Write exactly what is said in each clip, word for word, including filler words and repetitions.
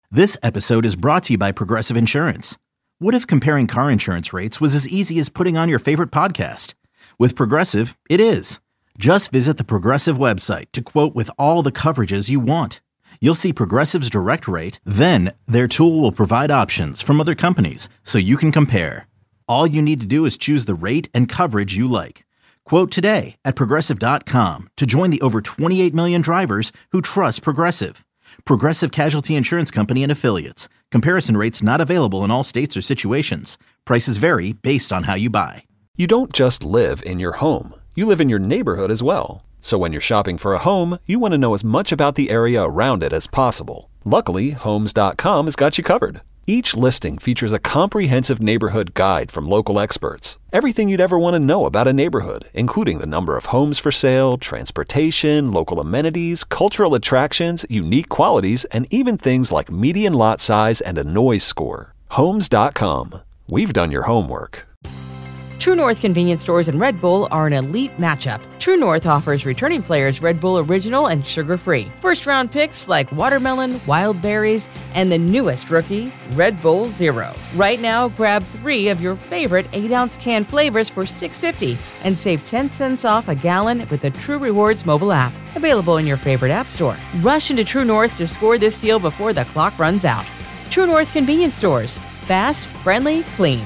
This episode is brought to you by Progressive Insurance. What if comparing car insurance rates was as easy as putting on your favorite podcast? With Progressive, it is. Just visit the Progressive website to quote with all the coverages you want. You'll see Progressive's direct rate, then their tool will provide options from other companies so you can compare. All you need to do is choose the rate and coverage you like. Quote today at progressive dot com to join the over twenty-eight million drivers who trust Progressive. Progressive Casualty Insurance Company and Affiliates. Comparison rates not available in all states or situations. Prices vary based on how you buy. You don't just live in your home. You live in your neighborhood as well. So when you're shopping for a home, you want to know as much about the area around it as possible. Luckily, Homes dot com has got you covered. Each listing features a comprehensive neighborhood guide from local experts. Everything you'd ever want to know about a neighborhood, including the number of homes for sale, transportation, local amenities, cultural attractions, unique qualities, and even things like median lot size and a noise score. Homes dot com. We've done your homework. True North convenience stores and Red Bull are an elite matchup. True North offers returning players Red Bull Original and sugar-free. First-round picks like watermelon, wild berries, and the newest rookie, Red Bull Zero. Right now, grab three of your favorite eight-ounce can flavors for six dollars and fifty cents and save ten cents off a gallon with the True Rewards mobile app. Available in your favorite app store. Rush into True North to score this deal before the clock runs out. True North convenience stores. Fast, friendly, clean.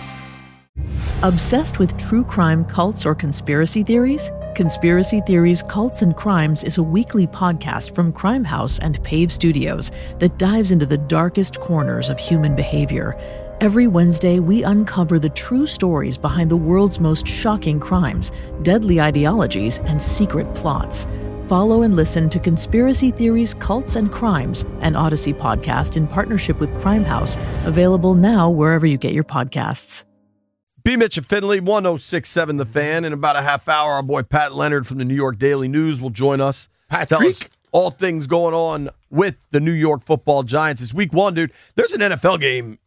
Obsessed with true crime cults or conspiracy theories? Conspiracy Theories, Cults, and Crimes is a weekly podcast from Crime House and Pave Studios that dives into the darkest corners of human behavior. Every Wednesday, we uncover the true stories behind the world's most shocking crimes, deadly ideologies, and secret plots. Follow and listen to Conspiracy Theories, Cults, and Crimes, an Odyssey podcast in partnership with Crime House, available now wherever you get your podcasts. B. Mitch and Finley, one oh six point seven The Fan. In about a half hour, our boy Pat Leonard from the New York Daily News will join us. Patrick. Tell us all things going on with the New York Football Giants. It's week one, dude. There's an N F L game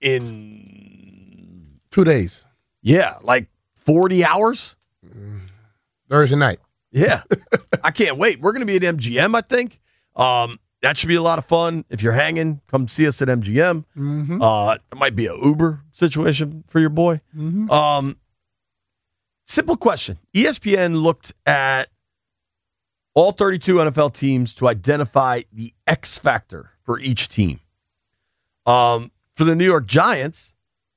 in... Two days. Yeah, like forty hours? Thursday night. Yeah. I can't wait. We're going to be at M G M, I think. Um, that should be a lot of fun. If you're hanging, come see us at M G M. Mm-hmm. Uh, it might be a Uber situation for your boy. Mm-hmm. Um, simple question. E S P N looked at all thirty-two N F L teams to identify the X factor for each team. Um, for the New York Giants,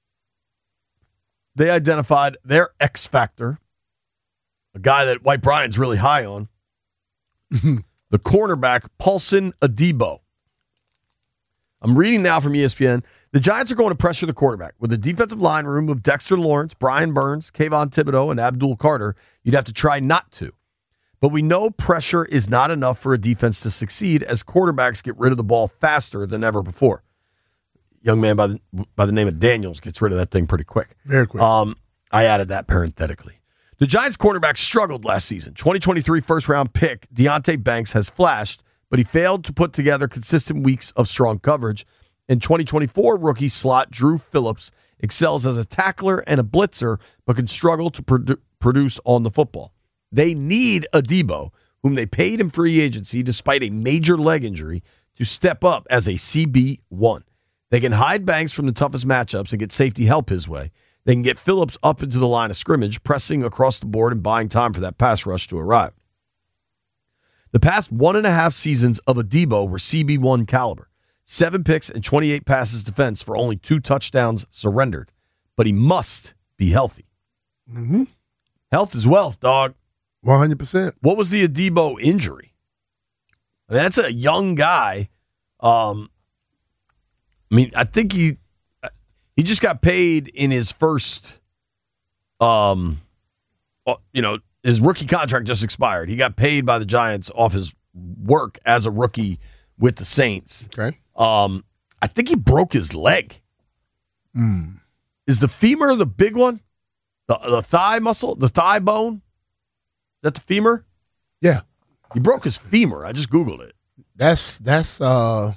they identified their X factor, a guy that White Bryant's really high on, the cornerback, Paulson Adebo. I'm reading now from E S P N. The Giants are going to pressure the quarterback. With a defensive line room of Dexter Lawrence, Brian Burns, Kayvon Thibodeau, and Abdul Carter, you'd have to try not to. But we know pressure is not enough for a defense to succeed as quarterbacks get rid of the ball faster than ever before. Young man by the, by the name of Daniels gets rid of that thing pretty quick. Very quick. Um, I added that parenthetically. The Giants quarterback struggled last season. twenty twenty-three first-round pick Deonte Banks has flashed, but he failed to put together consistent weeks of strong coverage. In twenty twenty-four, rookie slot Drew Phillips excels as a tackler and a blitzer, but can struggle to produ- produce on the football. They need Adebo, whom they paid in free agency despite a major leg injury, to step up as a C B one. They can hide Banks from the toughest matchups and get safety help his way. They can get Phillips up into the line of scrimmage, pressing across the board and buying time for that pass rush to arrive. The past one and a half seasons of Adebo were C B one caliber. Seven picks and twenty-eight passes defense for only two touchdowns surrendered. But he must be healthy. Mm-hmm. Health is wealth, dog. one hundred percent. What was the Adebo injury? I mean, that's a young guy. Um, I mean, I think he he just got paid in his first, um, you know, his rookie contract just expired. He got paid by the Giants off his work as a rookie with the Saints. Okay. Um, I think he broke his leg. Mm. Is the femur the big one? The the thigh muscle, the thigh bone? Is that the femur? Yeah. He broke his femur. I just Googled it. That's that's uh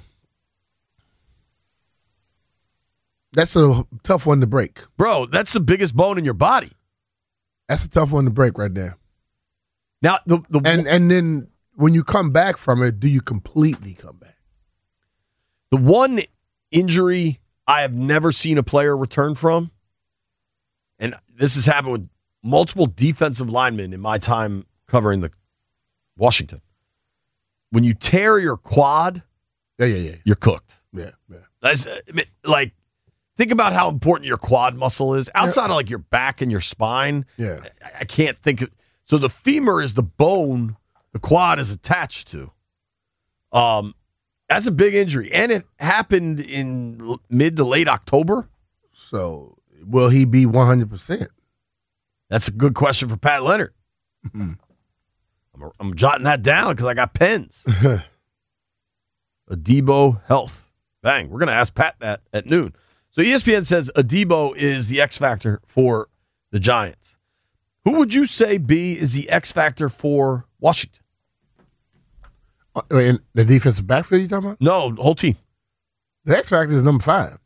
that's a tough one to break. Bro, that's the biggest bone in your body. That's a tough one to break right there. Now the the And and then when you come back from it, do you completely come back? the one injury I have never seen a player return from. And this has happened with multiple defensive linemen in my time covering the Washington. When you tear your quad, yeah, yeah, yeah, you're cooked. Yeah, yeah. That's, I mean, like, think about how important your quad muscle is. Outside yeah. of like your back and your spine, yeah, I, I can't think of. So the femur is the bone the quad is attached to. Um, that's a big injury, and it happened in mid to late October. So will he be one hundred percent? That's a good question for Pat Leonard. Mm-hmm. I'm, I'm jotting that down because I got pens. Adebo Health. Bang. We're going to ask Pat that at noon. So E S P N says Adebo is the X factor for the Giants. Who would you say, B, is the X factor for Washington? Uh, in the defensive backfield you talking about? No, the whole team. The X factor is number five.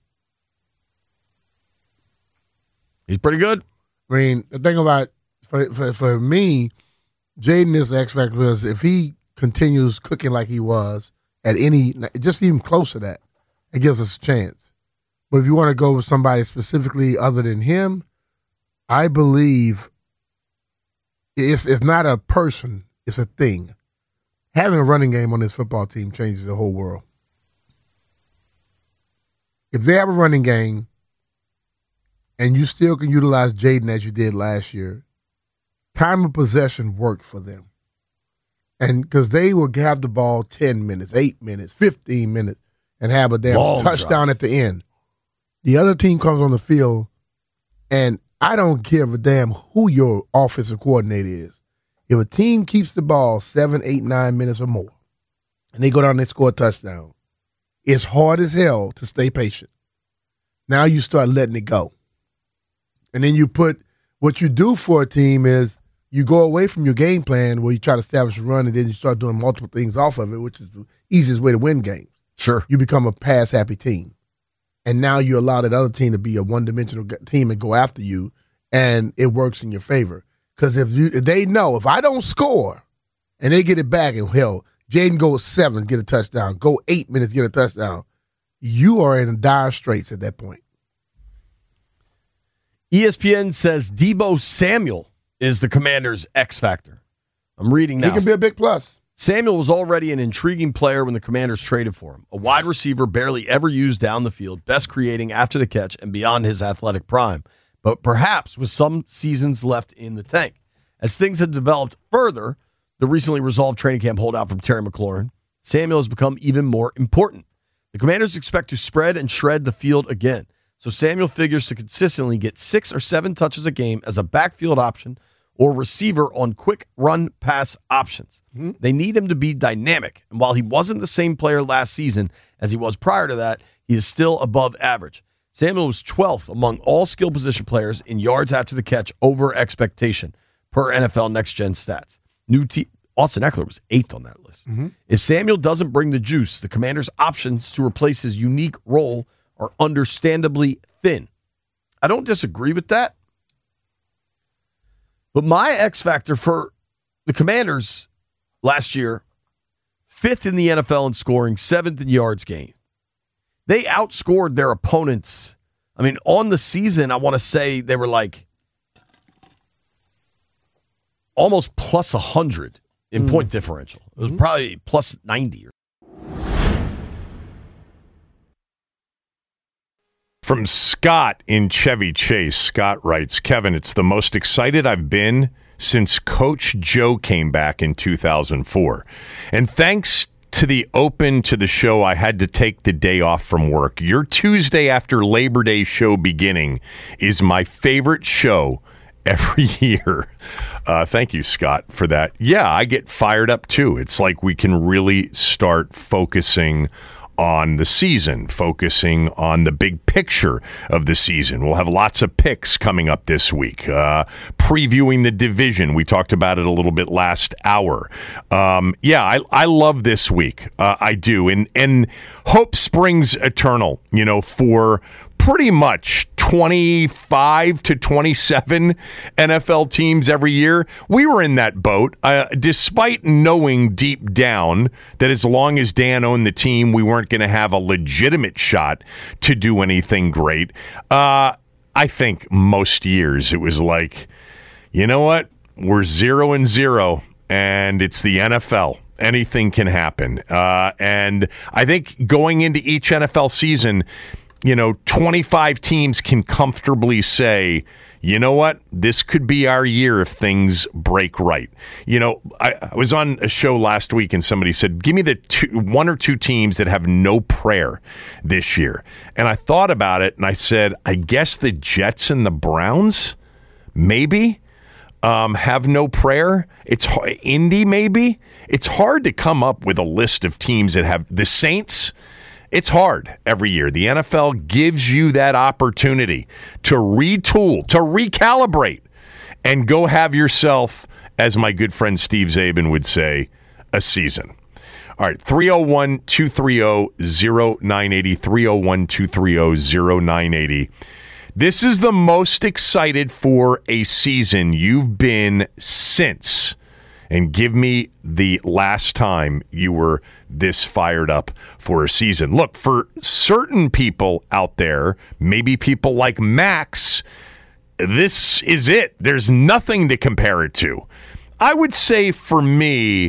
He's pretty good. I mean, the thing about, for, for, for me, Jaden is the X factor because if he continues cooking like he was at any, just even close to that, it gives us a chance. But if you want to go with somebody specifically other than him, I believe it's it's not a person, it's a thing. Having a running game on this football team changes the whole world. If they have a running game and you still can utilize Jaden as you did last year, time of possession worked for them. And because they would have the ball ten minutes, eight minutes, fifteen minutes, and have a damn Long touchdown drive. At the end. The other team comes on the field, and I don't give a damn who your offensive coordinator is. If a team keeps the ball seven, eight, nine minutes or more, and they go down and they score a touchdown, it's hard as hell to stay patient. Now you start letting it go. And then you put, what you do for a team is you go away from your game plan where you try to establish a run and then you start doing multiple things off of it, which is the easiest way to win games. Sure. You become a pass-happy team. And now you allow that other team to be a one-dimensional team and go after you, and it works in your favor. Because if, you, if they know, if I don't score and they get it back, and hell, Jaden goes seven, get a touchdown, go eight minutes, get a touchdown, you are in dire straits at that point. E S P N says Deebo Samuel is the Commanders' X factor. I'm reading now. He can be a big plus. Samuel was already an intriguing player when the Commanders traded for him. A wide receiver barely ever used down the field, best creating after the catch and beyond his athletic prime, but perhaps with some seasons left in the tank. As things have developed further, the recently resolved training camp holdout from Terry McLaurin, Samuel has become even more important. The Commanders expect to spread and shred the field again, so Samuel figures to consistently get six or seven touches a game as a backfield option or receiver on quick run pass options. Mm-hmm. They need him to be dynamic, and while he wasn't the same player last season as he was prior to that, he is still above average. Samuel was twelfth among all skill position players in yards after the catch over expectation per N F L Next Gen Stats. New te- Austin Eckler was eighth on that list. Mm-hmm. If Samuel doesn't bring the juice, the Commanders' options to replace his unique role are understandably thin. I don't disagree with that. But my X factor for the Commanders last year, fifth in the N F L in scoring, seventh in yards gained. They outscored their opponents. I mean, on the season, I want to say they were like almost plus one hundred in mm. point differential. It was mm-hmm. probably plus ninety. From Scott in Chevy Chase, Scott writes, Kevin, it's the most excited I've been since Coach Joe came back in two thousand four. And thanks to the open to the show, I had to take the day off from work. Your Tuesday after Labor Day show beginning is my favorite show every year. Uh, thank you, Scott, for that. Yeah, I get fired up too. It's like we can really start focusing on the season, focusing on the big picture of the season. We'll have lots of picks coming up this week, uh, previewing the division. We talked about it a little bit last hour. Um, yeah, I, I love this week. Uh, I do. And, and hope springs eternal, you know, for pretty much twenty-five to twenty-seven N F L teams every year. We were in that boat, uh, despite knowing deep down that as long as Dan owned the team, we weren't going to have a legitimate shot to do anything great. Uh, I think most years it was like, you know what? We're zero and zero, and it's the N F L. Anything can happen. Uh, and I think going into each N F L season, you know, twenty-five teams can comfortably say, you know what, this could be our year if things break right. You know, I, I was on a show last week and somebody said, give me the two, one or two teams that have no prayer this year. And I thought about it and I said, I guess the Jets and the Browns, maybe. Um, have no prayer. It's Indy, maybe. It's hard to come up with a list of teams that have the Saints. It's hard every year. The N F L gives you that opportunity to retool, to recalibrate, and go have yourself, as my good friend Steve Zabin would say, a season. All right, three oh one, two three oh, oh nine eight oh, three oh one, two three oh, oh nine eight oh. This is the most excited for a season you've been since. And give me the last time you were this fired up for a season. Look, for certain people out there, maybe people like Max, this is it. There's nothing to compare it to. I would say for me,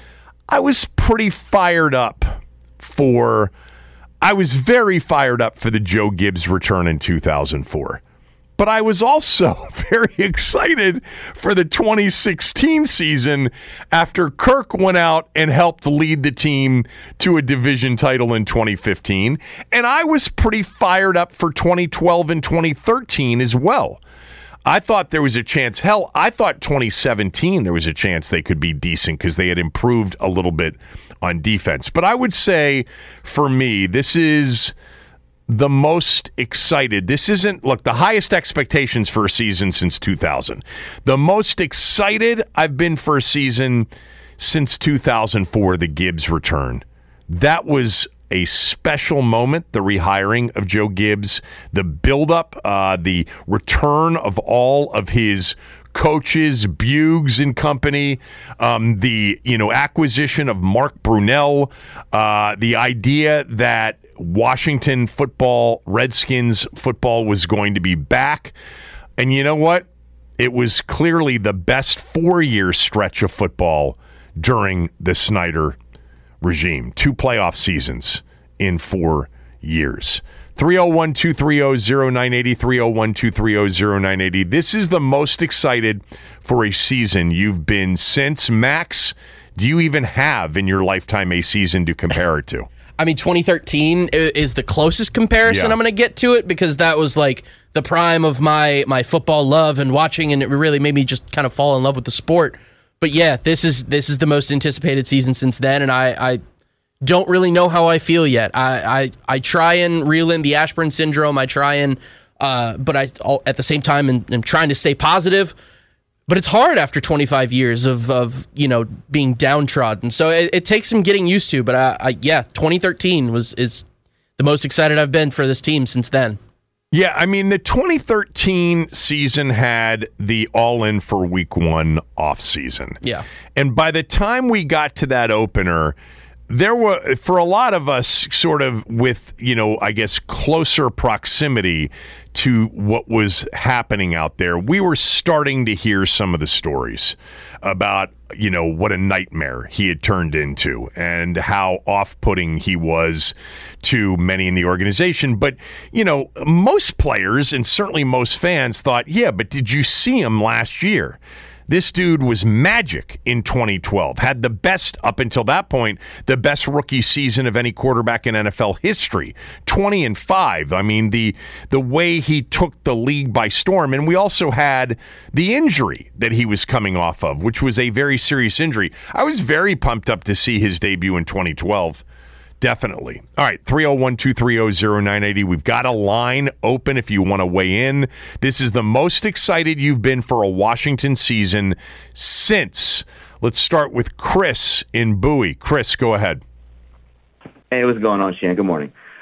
I was pretty fired up for... I was very fired up for the Joe Gibbs return in two thousand four. But I was also very excited for the twenty sixteen season after Kirk went out and helped lead the team to a division title in twenty fifteen. And I was pretty fired up for twenty twelve and twenty thirteen as well. I thought there was a chance. Hell, I thought twenty seventeen there was a chance they could be decent because they had improved a little bit on defense. But I would say, for me, this is the most excited. This isn't, look, the highest expectations for a season since two thousand. The most excited I've been for a season since two thousand four, the Gibbs return. That was a special moment, the rehiring of Joe Gibbs, the buildup, uh, the return of all of his coaches, Buggs and company, um, the you know acquisition of Mark Brunell, uh, the idea that Washington football, Redskins football was going to be back. And you know what? It was clearly the best four-year stretch of football during the Snyder regime. Two playoff seasons in four years. three oh one, two three oh, oh nine eight oh, three oh one, two three oh, oh nine eight oh. This is the most excited for a season you've been since. Max, do you even have in your lifetime a season to compare it to? I mean, twenty thirteen is the closest comparison Yeah. I'm going to get to it because that was like the prime of my my football love and watching, and it really made me just kind of fall in love with the sport. But yeah, this is this is the most anticipated season since then, and I, I don't really know how I feel yet. I, I, I try and reel in the Ashburn syndrome. I try and, uh, but I at the same time am, am trying to stay positive. But it's hard after twenty-five years of, of you know being downtrodden. So it, it takes some getting used to. But I, I, yeah, twenty thirteen was is the most excited I've been for this team since then. Yeah, I mean, the twenty thirteen season had the all-in for week one off season. Yeah. And by the time we got to that opener, there were, for a lot of us, sort of with, you know, I guess closer proximity to what was happening out there, we were starting to hear some of the stories about, you know, what a nightmare he had turned into and how off-putting he was to many in the organization. But, you know, most players and certainly most fans thought, yeah, but did you see him last year? This dude was magic in twenty twelve, had the best, up until that point, the best rookie season of any quarterback in N F L history, twenty and five. I mean, the the way he took the league by storm. And we also had the injury that he was coming off of, which was a very serious injury. I was very pumped up to see his debut in twenty twelve. Definitely. All right, three oh one, two three oh, oh nine eight oh. We've got a line open if you want to weigh in. This is the most excited you've been for a Washington season since. Let's start with Chris in Bowie. Chris, go ahead. Hey, what's going on, Shan? Good morning.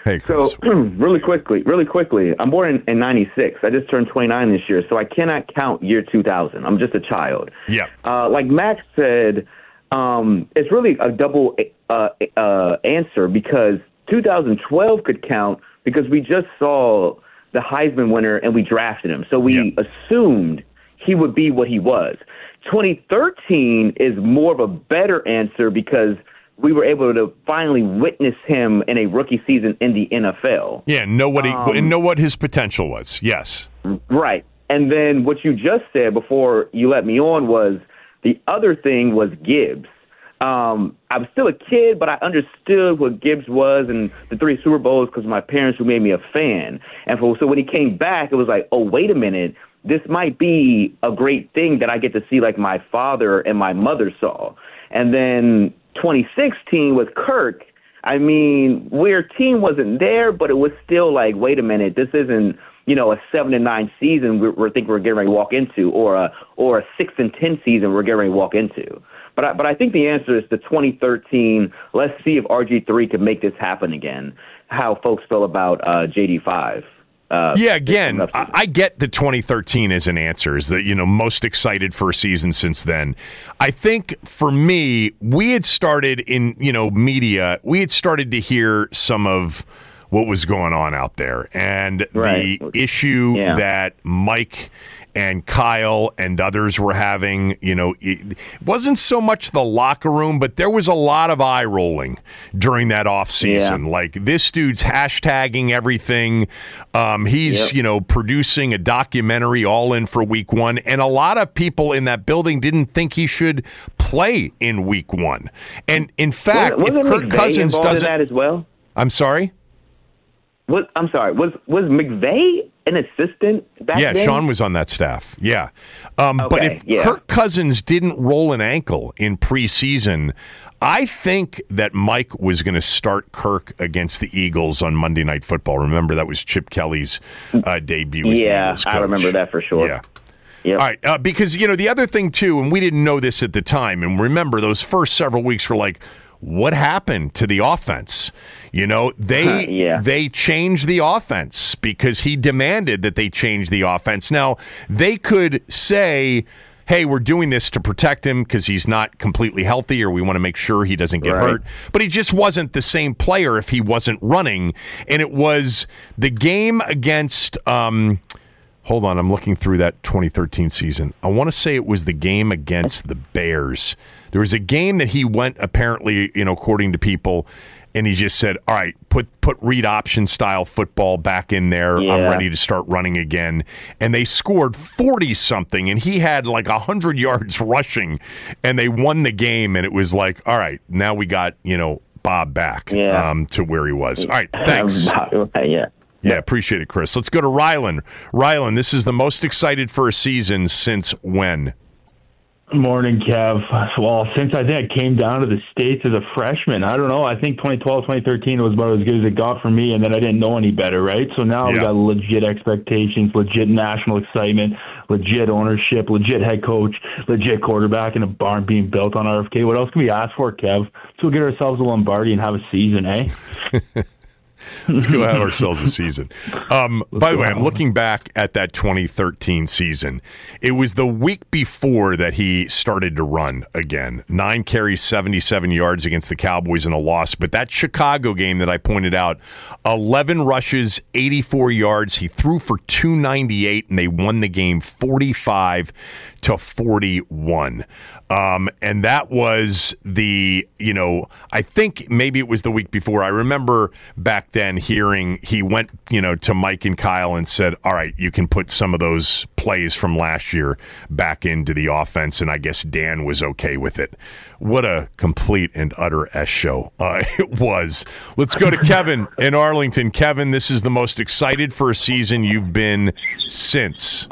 Hey, Chris. So, really quickly, really quickly, I'm born in, in ninety-six. I just turned twenty-nine this year, so I cannot count year two thousand. I'm just a child. Yeah. Uh, like Max said, um, it's really a double uh, uh, answer because two thousand twelve could count because we just saw the Heisman winner and we drafted him. So we yep. assumed he would be what he was. twenty thirteen is more of a better answer because we were able to finally witness him in a rookie season in the N F L. Yeah, know what he um, know what his potential was. Yes, right. And then what you just said before you let me on was the other thing was Gibbs. Um, I was still a kid, but I understood what Gibbs was and the three Super Bowls because of my parents who made me a fan. And for, so when he came back, it was like, oh, wait a minute. This might be a great thing that I get to see like my father and my mother saw. And then twenty sixteen with Kirk, I mean, where team wasn't there, but it was still like, wait a minute, this isn't, you know, a seven and nine season we we think we're getting ready to walk into, or a or a six and ten season we're getting ready to walk into. But I, but I think the answer is the twenty thirteen. Let's see if R G three can make this happen again. How folks feel about uh, J D five. Uh, yeah, again, I, I get the twenty thirteen as an answer, is that, you know, most excited for a season since then. I think for me, we had started in, you know, media, we had started to hear some of what was going on out there. And right. the issue yeah. that Mike and Kyle and others were having, you know, it wasn't so much the locker room, but there was a lot of eye rolling during that off season. Yeah. Like, this dude's hashtagging everything. Um, he's, yep. you know, producing a documentary all in for week one. And a lot of people in that building didn't think he should play in week one. And in fact, was, if Kirk McVay Cousins involved doesn't, in that as well? I'm sorry? Was, I'm sorry. Was was McVay an assistant back yeah, then? Sean was on that staff. Yeah. Um, okay, but if yeah. Kirk Cousins didn't roll an ankle in preseason, I think that Mike was going to start Kirk against the Eagles on Monday Night Football. Remember, that was Chip Kelly's uh, debut as yeah, the Eagles coach. I remember that for sure. Yeah. Yep. All right, uh, because, you know, the other thing, too, and we didn't know this at the time, and remember, those first several weeks were like, what happened to the offense? You know, they uh, yeah. they changed the offense because he demanded that they change the offense. Now, they could say, hey, we're doing this to protect him because he's not completely healthy, or we want to make sure he doesn't get right. hurt. But he just wasn't the same player if he wasn't running. And it was the game against um, hold on, I'm looking through that twenty thirteen season. I want to say it was the game against the Bears. There was a game that he went, apparently, you know, according to people, and he just said, all right, put put read option style football back in there. Yeah. I'm ready to start running again. And they scored forty something, and he had like one hundred yards rushing, and they won the game. And it was like, all right, now we got, you know, Bob back yeah. um, to where he was. All right, thanks. yeah. Yeah, appreciate it, Chris. Let's go to Rylan. Rylan, this is the most excited for a season since when? Morning, Kev. Well, since I think I came down to the States as a freshman, I don't know. I think twenty twelve, twenty thirteen was about as good as it got for me, and then I didn't know any better, right? So now yeah. we got legit expectations, legit national excitement, legit ownership, legit head coach, legit quarterback, and a barn being built on R F K. What else can we ask for, Kev? Let's go get ourselves a Lombardi and have a season, eh? Let's go have ourselves a season. Um, by the way, I'm looking back at that twenty thirteen season. It was the week before that he started to run again. Nine carries, seventy-seven yards against the Cowboys in a loss. But that Chicago game that I pointed out, eleven rushes, eighty-four yards. He threw for two ninety-eight, and they won the game forty-five to forty-one. Um, and that was the, you know, I think maybe it was the week before. I remember back then hearing he went, you know, to Mike and Kyle and said, all right, you can put some of those plays from last year back into the offense. And I guess Dan was okay with it. What a complete and utter S show uh, it was. Let's go to Kevin in Arlington. Kevin, this is the most excited for a season you've been since.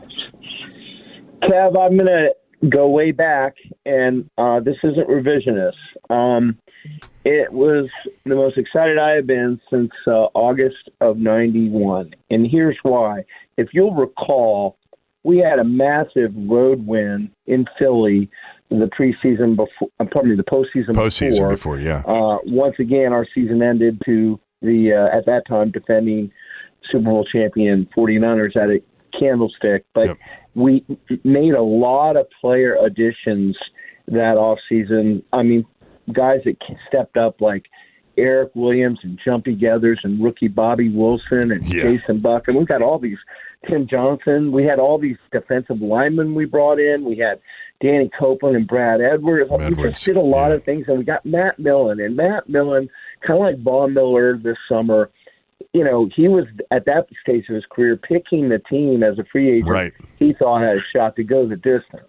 Kev, I'm going to go way back, and uh, this isn't revisionist. Um, it was the most excited I have been since uh, August of ninety-one, and here's why. If you'll recall, we had a massive road win in Philly the preseason before, uh, pardon me, the postseason, postseason before. before, yeah. Uh, once again, our season ended to the uh, at that time defending Super Bowl champion 49ers at a Candlestick. But yep. we made a lot of player additions that offseason. I mean, guys that stepped up like Eric Williams and Jumpy Gathers and rookie Bobby Wilson and yeah. Jason Buck. And we've got all these, Tim Johnson. We had all these defensive linemen we brought in. We had Danny Copeland and Brad Edwards. Edwards. We just did a lot yeah. of things. And we got Matt Millen. And Matt Millen, kind of like Von Miller this summer, you know, he was at that stage of his career picking the team as a free agent right. he thought had a shot to go the distance.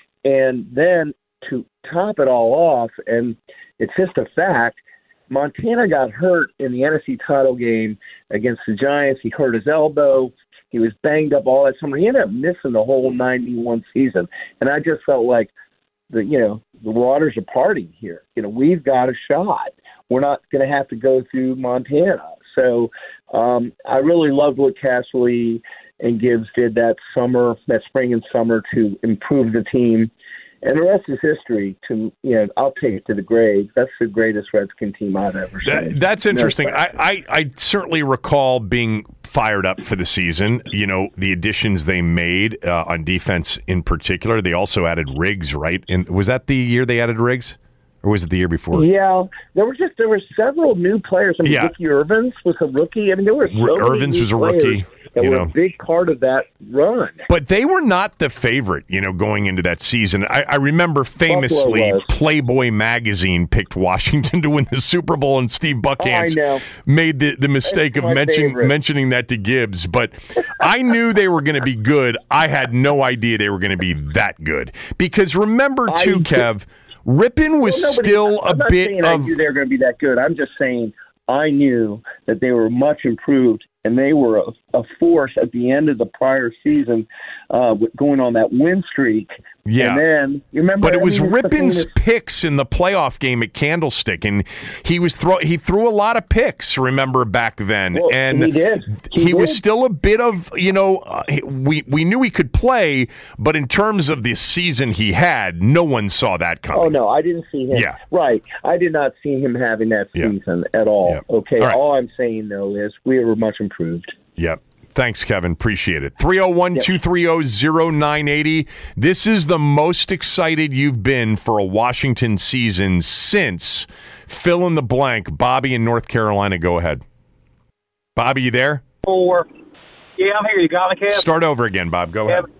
And then to top it all off, and it's just a fact, Montana got hurt in the N F C title game against the Giants. He hurt his elbow. He was banged up all that summer. He ended up missing the whole ninety-one season. And I just felt like, the you know, the waters are parting here. You know, we've got a shot. We're not going to have to go through Montana. So um, I really loved what Casserly and Gibbs did that summer, that spring and summer to improve the team. And the rest is history. To you know, I'll take it to the grave. That's the greatest Redskin team I've ever seen. That, that's interesting. No, I, I, I certainly recall being fired up for the season. You know, the additions they made uh, on defense in particular. They also added Riggs, right? And was that the year they added Riggs? Or was it the year before? Yeah, there were just there were several new players. I mean, yeah. Ricky Irvins was a rookie. I mean, there were so R- many Irvins new was a players rookie. That you were know. a big part of that run. But they were not the favorite, you know, going into that season. I, I remember famously Playboy magazine picked Washington to win the Super Bowl, and Steve Buckhantz oh, made the, the mistake That's of mention, mentioning that to Gibbs. But I knew they were going to be good. I had no idea they were going to be that good. Because remember, too, I, Kev, Rippon was well, nobody, still I'm a not bit saying of... I knew they were going to be that good. I'm just saying I knew that they were much improved, and they were a, a force at the end of the prior season, uh, going on that win streak. Yeah, and then you remember, but it was I mean, Rippon's famous... picks in the playoff game at Candlestick, and he was throw he threw a lot of picks. Remember back then, well, and he did. He, he did. was still a bit of you know uh, we we knew he could play, but in terms of the season he had, no one saw that coming. Oh no, I didn't see him. Yeah, right. I did not see him having that season yeah. at all. Yeah. Okay, all, right. all I'm saying though is we were much improved. Yep. Thanks, Kevin. Appreciate it. three oh one, two three oh, oh nine eight oh. This is the most excited you've been for a Washington season since fill in the blank. Bobby in North Carolina, go ahead. Bobby, you there? Four. Yeah, I'm here. You got me, Kev? Start over again, Bob. Go ahead.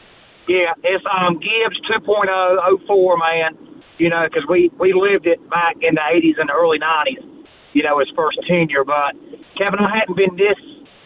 Yeah, it's um Gibbs two point oh oh four, man. You know, because we, we lived it back in the eighties and the early nineties, you know, his first tenure. But, Kevin, I hadn't been this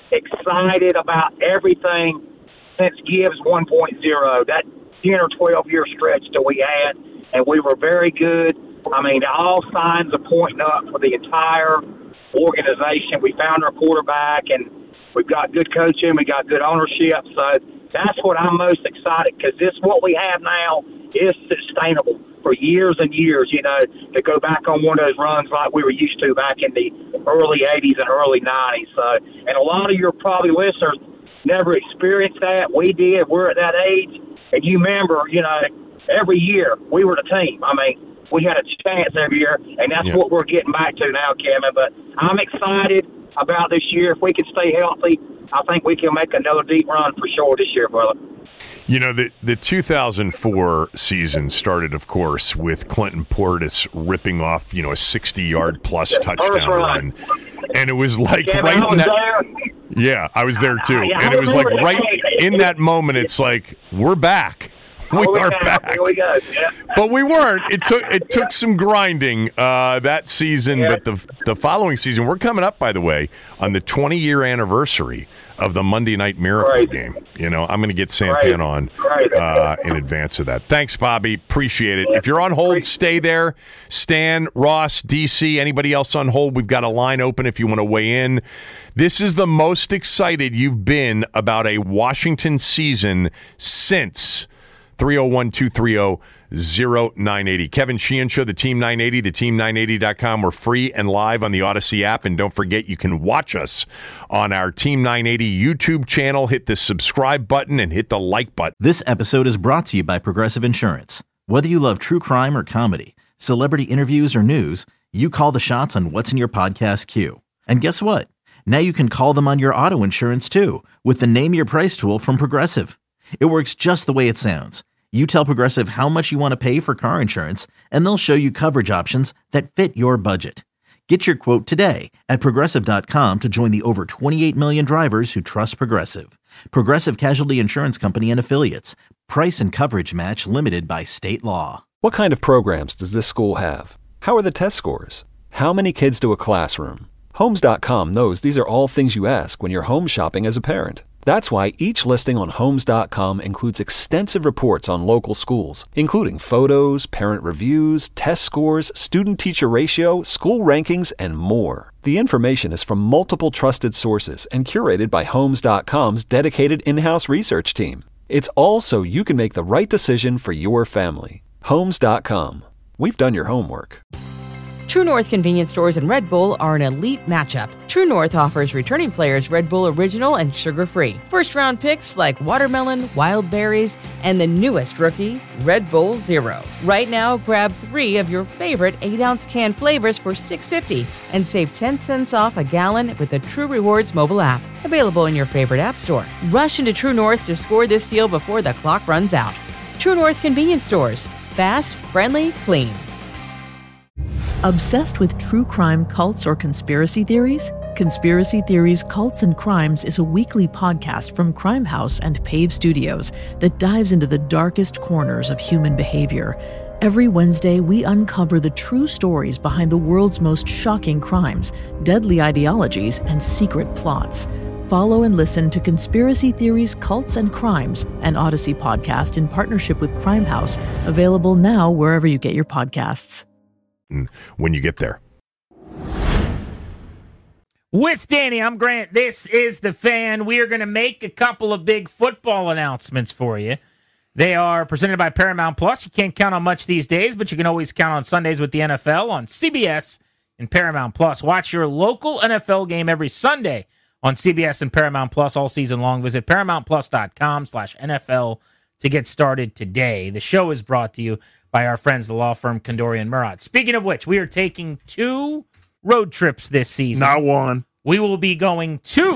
excited about everything since Gibbs one point oh, that ten or twelve year stretch that we had, and we were very good. I mean, all signs are pointing up for the entire organization. We found our quarterback, and we've got good coaching, we got good ownership, so that's what I'm most excited, because this what we have now is sustainable for years and years, you know, to go back on one of those runs like we were used to back in the early eighties and early nineties. So, and a lot of your probably listeners never experienced that. We did. We're at that age. And you remember, you know, every year we were the team. I mean, we had a chance every year, and that's yeah. what we're getting back to now, Kevin. But I'm excited about this year. If we can stay healthy, I think we can make another deep run for sure this year, brother. You know, the, the two thousand four season started, of course, with Clinton Portis ripping off, you know, a sixty-yard plus touchdown run. And it was like Kevin, right I was in that there. Yeah, I was there too. Yeah, and it was like right in that moment, it's like, we're back. We oh, are yeah, back. Here we go. Yeah. But we weren't. It took it took some grinding uh, that season, yeah. but the the following season, we're coming up, by the way, on the twenty-year anniversary of the Monday Night Miracle right. game. You know, I'm going to get Santan right. on right. uh, in advance of that. Thanks, Bobby. Appreciate it. If you're on hold, stay there. Stan, Ross, D C, anybody else on hold, we've got a line open if you want to weigh in. This is the most excited you've been about a Washington season since three oh one, two three oh, oh nine eight oh. Kevin Sheehan Show, the Team nine eighty, the team nine eighty dot com. We're free and live on the Odyssey app. And don't forget, you can watch us on our Team nine eighty YouTube channel. Hit the subscribe button and hit the like button. This episode is brought to you by Progressive Insurance. Whether you love true crime or comedy, celebrity interviews or news, you call the shots on what's in your podcast queue. And guess what? Now you can call them on your auto insurance too with the Name Your Price tool from Progressive. It works just the way it sounds. You tell Progressive how much you want to pay for car insurance, and they'll show you coverage options that fit your budget. Get your quote today at Progressive dot com to join the over twenty-eight million drivers who trust Progressive. Progressive Casualty Insurance Company and Affiliates. Price and coverage match limited by state law. What kind of programs does this school have? How are the test scores? How many kids to a classroom? Homes dot com knows these are all things you ask when you're home shopping as a parent. That's why each listing on Homes dot com includes extensive reports on local schools, including photos, parent reviews, test scores, student-teacher ratio, school rankings, and more. The information is from multiple trusted sources and curated by Homes dot com's dedicated in-house research team. It's all so you can make the right decision for your family. Homes dot com. We've done your homework. True North convenience stores and Red Bull are an elite matchup. True North offers returning players Red Bull Original and sugar-free. First-round picks like watermelon, wild berries, and the newest rookie, Red Bull Zero. Right now, grab three of your favorite eight-ounce can flavors for six dollars and fifty cents and save ten cents off a gallon with the True Rewards mobile app. Available in your favorite app store. Rush into True North to score this deal before the clock runs out. True North convenience stores. Fast, friendly, clean. Obsessed with true crime cults or conspiracy theories? Conspiracy Theories, Cults, and Crimes is a weekly podcast from Crime House and Pave Studios that dives into the darkest corners of human behavior. Every Wednesday, we uncover the true stories behind the world's most shocking crimes, deadly ideologies, and secret plots. Follow and listen to Conspiracy Theories, Cults, and Crimes, an Odyssey podcast in partnership with Crime House, available now wherever you get your podcasts. When you get there. With Danny, I'm Grant. This is The Fan. We are going to make a couple of big football announcements for you. They are presented by Paramount Plus. You can't count on much these days, but you can always count on Sundays with the N F L on C B S and Paramount Plus. Watch your local N F L game every Sunday on C B S and Paramount Plus all season long. Visit ParamountPlus.com slash NFL to get started today. The show is brought to you by our friends, the law firm Kondorian Murat. Speaking of which, we are taking two road trips this season. Not one. We will be going to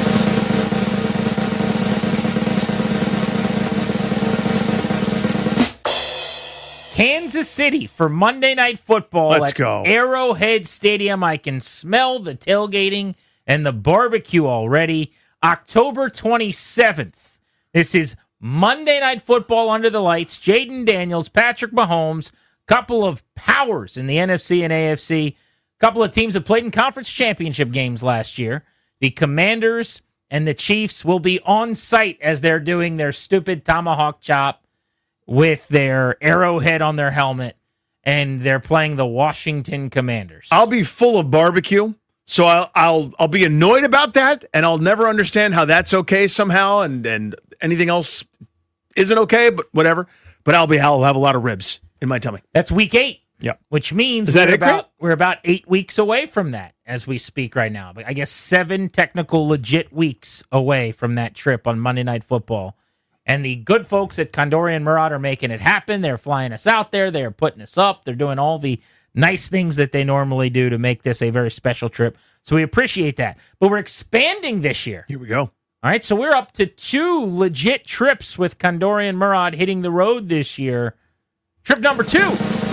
Kansas City for Monday Night Football. Let's at go. Arrowhead Stadium. I can smell the tailgating and the barbecue already. October twenty-seventh. This is Monday Night Football under the lights. Jaden Daniels, Patrick Mahomes, couple of powers in the N F C and A F C. Couple of teams that played in conference championship games last year. The Commanders and the Chiefs will be on site as they're doing their stupid tomahawk chop with their arrowhead on their helmet, and they're playing the Washington Commanders. I'll be full of barbecue, so I'll I'll I'll be annoyed about that, and I'll never understand how that's okay somehow, and and anything else isn't okay, but whatever. But I'll be I'll have a lot of ribs in my tummy. That's week eight. Yep. Which means Is that we're it, about Grant? we're about eight weeks away from that as we speak right now. But I guess seven technical legit weeks away from that trip on Monday Night Football. And the good folks at Kondorian Murat are making it happen. They're flying us out there. They're putting us up. They're doing all the nice things that they normally do to make this a very special trip. So we appreciate that. But we're expanding this year. Here we go. All right, so we're up to two legit trips with Kondorian Murat hitting the road this year. Trip number two.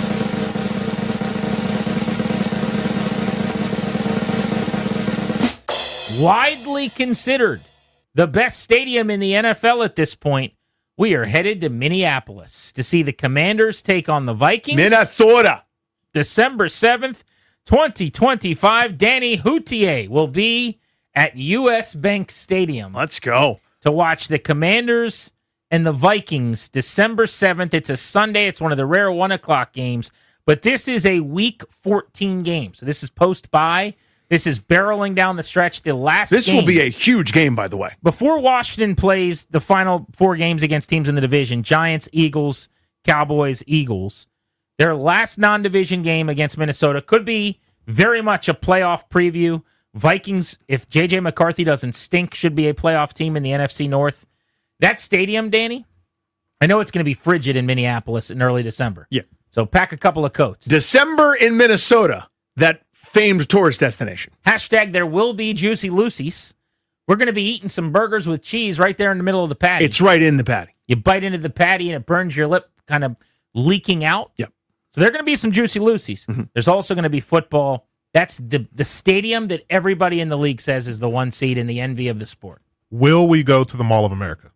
Widely considered the best stadium in the N F L at this point, we are headed to Minneapolis to see the Commanders take on the Vikings. Minnesota. December seventh, twenty twenty-five. Danny Houtier will be at U S Bank Stadium. Let's go. To watch the Commanders and the Vikings December seventh. It's a Sunday. It's one of the rare one o'clock games. But this is a Week fourteen game. So this is post-bye. This is barreling down the stretch. The last This game, will be a huge game, by the way. before Washington plays the final four games against teams in the division, Giants, Eagles, Cowboys, Eagles, their last non-division game against Minnesota could be very much a playoff preview. Vikings, if J J McCarthy doesn't stink, should be a playoff team in the N F C North. That stadium, Danny, I know it's going to be frigid in Minneapolis in early December. Yeah. So pack a couple of coats. December in Minnesota, that famed tourist destination. Hashtag there will be Juicy Lucy's. We're going to be eating some burgers with cheese right there in the middle of the patty. It's right in the patty. You bite into the patty and it burns your lip, kind of leaking out. Yep. So there are going to be some Juicy Lucy's. Mm-hmm. There's also going to be football. That's the the stadium that everybody in the league says is the one seed and the envy of the sport. Will we go to the Mall of America?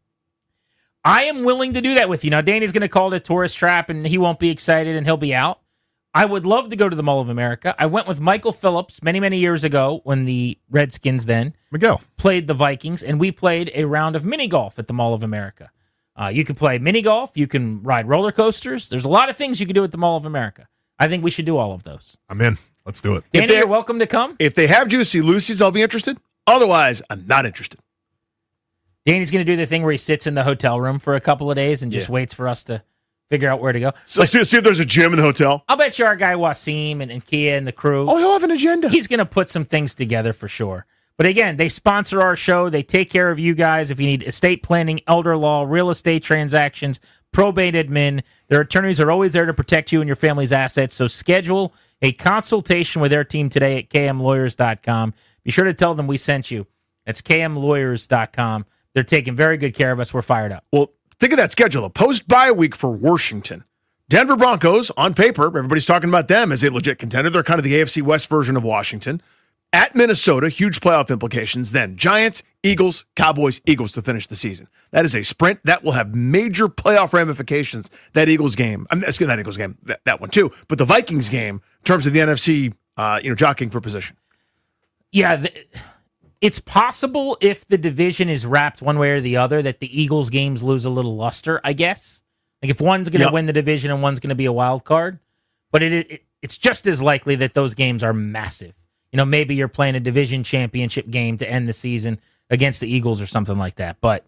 I am willing to do that with you. Now, Danny's going to call it a tourist trap, and he won't be excited, and he'll be out. I would love to go to the Mall of America. I went with Michael Phillips many, many years ago when the Redskins then Miguel played the Vikings, and we played a round of mini golf at the Mall of America. Uh, you can play mini golf. You can ride roller coasters. There's a lot of things you can do at the Mall of America. I think we should do all of those. I'm in. Let's do it. Danny, you're welcome to come. If they have Juicy Lucy's, I'll be interested. Otherwise, I'm not interested. Danny's going to do the thing where he sits in the hotel room for a couple of days and just Yeah. waits for us to figure out where to go. So But see, see if there's a gym in the hotel. I'll bet you our guy Wasim and, and Kia and the crew. Oh, he'll have an agenda. He's going to put some things together for sure. But again, they sponsor our show. They take care of you guys. If you need estate planning, elder law, real estate transactions, probate admin, their attorneys are always there to protect you and your family's assets. So schedule a consultation with their team today at k m lawyers dot com. Be sure to tell them we sent you. That's k m lawyers dot com. They're taking very good care of us. We're fired up. Well, think of that schedule. A post-bye week for Washington. Denver Broncos, on paper, everybody's talking about them as a legit contender. They're kind of the A F C West version of Washington. At Minnesota, huge playoff implications. Then Giants, Eagles, Cowboys, Eagles to finish the season. That is a sprint that will have major playoff ramifications. That Eagles game, I'm excuse me, that Eagles game, that, that one too. But the Vikings game, in terms of the N F C, uh, you know, jockeying for position. Yeah, the, it's possible if the division is wrapped one way or the other that the Eagles games lose a little luster, I guess. Like if one's going to Yep. win the division and one's going to be a wild card. But it, it it's just as likely that those games are massive. You know, maybe you're playing a division championship game to end the season against the Eagles or something like that. But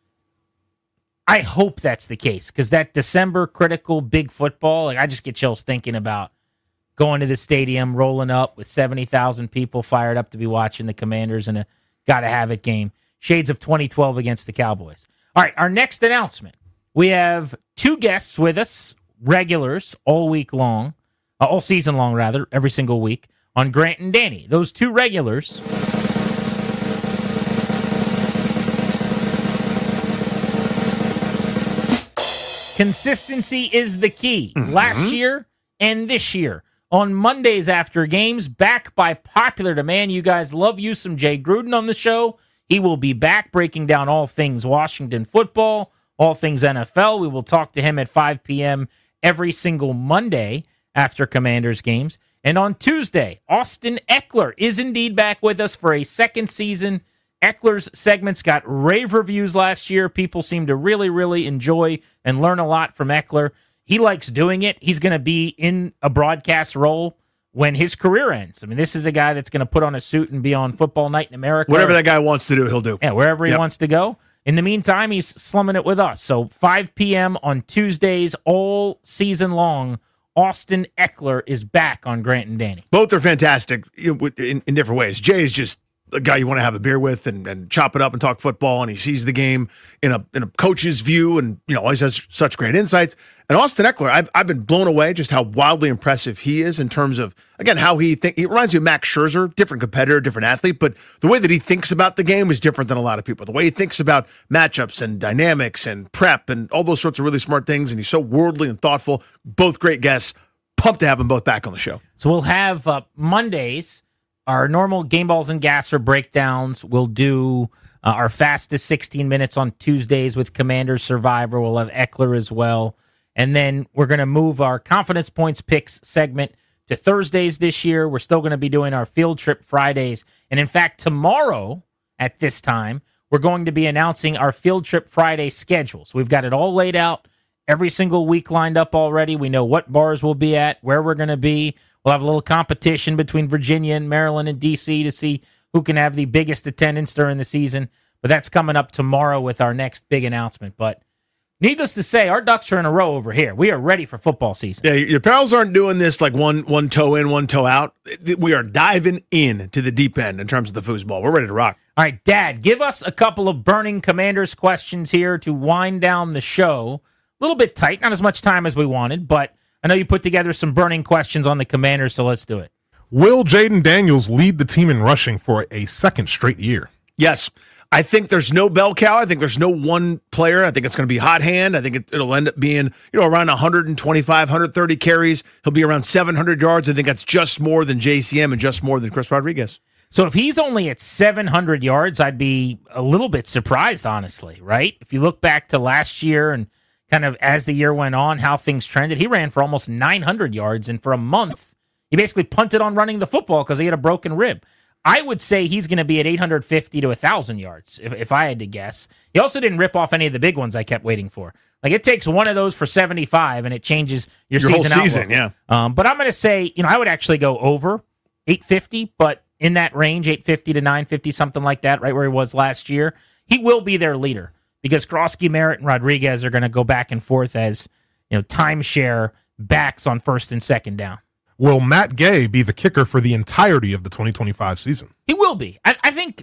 I hope that's the case because that December critical big football, like I just get chills thinking about going to the stadium, rolling up with seventy thousand people fired up to be watching the Commanders in a gotta-have-it game. Shades of twenty twelve against the Cowboys. All right, our next announcement. We have two guests with us, regulars, all week long, uh, all season long, rather, every single week, on Grant and Danny. Those two regulars consistency is the key. Mm-hmm. Last year and this year. On Mondays after games, back by popular demand. You guys love you some Jay Gruden on the show. He will be back breaking down all things Washington football, all things N F L. We will talk to him at five p.m. every single Monday after Commanders games. And on Tuesday, Austin Ekeler is indeed back with us for a second season. Eckler's segments got rave reviews last year. People seem to really, really enjoy and learn a lot from Ekeler. He likes doing it. He's going to be in a broadcast role when his career ends. I mean, this is a guy that's going to put on a suit and be on Football Night in America. Whatever that guy wants to do, he'll do. Yeah, wherever he Yep. wants to go. In the meantime, he's slumming it with us. So five p.m. on Tuesdays all season long, Austin Ekeler is back on Grant and Danny. Both are fantastic you know, in, in different ways. Jay is just a guy you want to have a beer with and, and chop it up and talk football, and he sees the game in a in a coach's view and you know always has such great insights. And Austin Ekeler, I've I've been blown away just how wildly impressive he is in terms of again how he think. He reminds me of Max Scherzer, different competitor, different athlete, but the way that he thinks about the game is different than a lot of people. The way he thinks about matchups and dynamics and prep and all those sorts of really smart things, and he's so worldly and thoughtful. Both great guests. Pumped to have them both back on the show. So we'll have uh, Mondays, our normal Game Balls and Gasser breakdowns. We'll do uh, our fastest sixteen minutes on Tuesdays with Commander Survivor. We'll have Ekeler as well. And then we're going to move our Confidence Points Picks segment to Thursdays this year. We're still going to be doing our Field Trip Fridays. And in fact, tomorrow at this time, we're going to be announcing our Field Trip Friday schedule. So we've got it all laid out. Every single week lined up already. We know what bars we'll be at, where we're going to be. We'll have a little competition between Virginia and Maryland and D C to see who can have the biggest attendance during the season. But that's coming up tomorrow with our next big announcement. But needless to say, our ducks are in a row over here. We are ready for football season. Yeah, your pals aren't doing this like one one toe in, one toe out. We are diving in to the deep end in terms of the foosball. We're ready to rock. All right, Dad, give us a couple of burning Commanders questions here to wind down the show. A little bit tight, not as much time as we wanted, but I know you put together some burning questions on the Commanders, so let's do it. Will Jaden Daniels lead the team in rushing for a second straight year? Yes. I think there's no bell cow. I think there's no one player. I think it's going to be hot hand. I think it, it'll end up being, you know, around one twenty-five, one thirty carries. He'll be around seven hundred yards. I think that's just more than J C M and just more than Chris Rodriguez. So if he's only at seven hundred yards, I'd be a little bit surprised, honestly, right? If you look back to last year and kind of as the year went on, how things trended, he ran for almost nine hundred yards, and for a month, he basically punted on running the football because he had a broken rib. I would say he's going to be at eight hundred fifty to one thousand yards, if, if I had to guess. He also didn't rip off any of the big ones I kept waiting for. Like, it takes one of those for seventy-five, and it changes your, your season whole season, outlook. yeah. Um, but I'm going to say, you know, I would actually go over eight fifty, but in that range, eight fifty to nine fifty, something like that, right where he was last year. He will be their leader because Krosky, Merritt, and Rodriguez are going to go back and forth as, you know, timeshare backs on first and second down. Will Matt Gay be the kicker for the entirety of the twenty twenty-five season? He will be. I, I think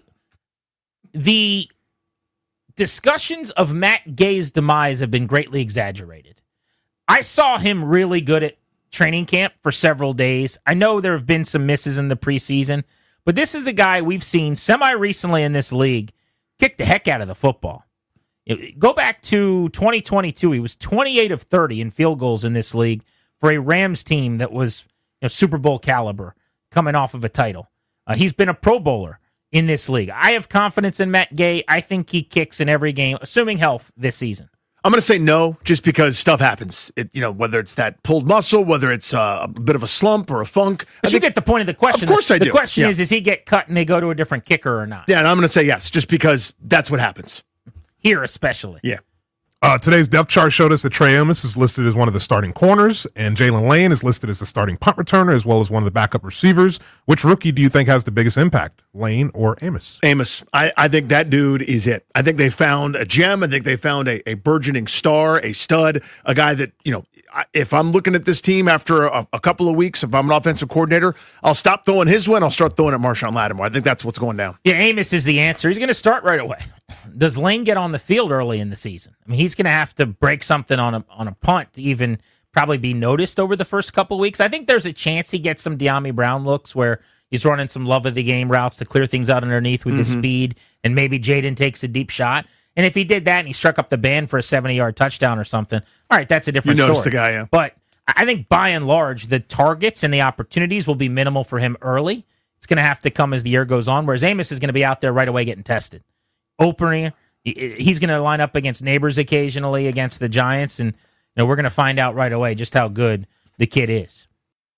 the discussions of Matt Gay's demise have been greatly exaggerated. I saw him really good at training camp for several days. I know there have been some misses in the preseason, but this is a guy we've seen semi-recently in this league kick the heck out of the football. Go back to twenty twenty-two. He was twenty-eight of thirty in field goals in this league for a Rams team that was, you know, Super Bowl caliber coming off of a title. Uh, he's been a Pro Bowler in this league. I have confidence in Matt Gay. I think he kicks in every game, assuming health this season. I'm going to say no, just because stuff happens. It, you know, whether it's that pulled muscle, whether it's uh, a bit of a slump or a funk. But I you think, get the point of the question. Of course the, I the do. The question yeah. is, does he get cut and they go to a different kicker or not? Yeah, and I'm going to say yes, just because that's what happens. Here especially. Yeah. Uh, today's depth chart showed us that Trey Amos is listed as one of the starting corners, and Jalen Lane is listed as the starting punt returner, as well as one of the backup receivers. Which rookie do you think has the biggest impact, Lane or Amos? Amos. I, I think that dude is it. I think they found a gem. I think they found a, a burgeoning star, a stud, a guy that, you know, I, if I'm looking at this team after a, a couple of weeks, if I'm an offensive coordinator, I'll stop throwing his way and I'll start throwing at Marshawn Lattimore. I think that's what's going down. Yeah, Amos is the answer. He's going to start right away. Does Lane get on the field early in the season? I mean, he's going to have to break something on a on a punt to even probably be noticed over the first couple of weeks. I think there's a chance he gets some De'Ami Brown looks where he's running some love of the game routes to clear things out underneath with mm-hmm. his speed, and maybe Jaden takes a deep shot. And if he did that and he struck up the band for a seventy-yard touchdown or something, all right, that's a different you story. You noticed the guy, yeah. But I think by and large, the targets and the opportunities will be minimal for him early. It's going to have to come as the year goes on, whereas Amos is going to be out there right away getting tested. Opening, he's going to line up against neighbors occasionally against the Giants, and you know, we're going to find out right away just how good the kid is.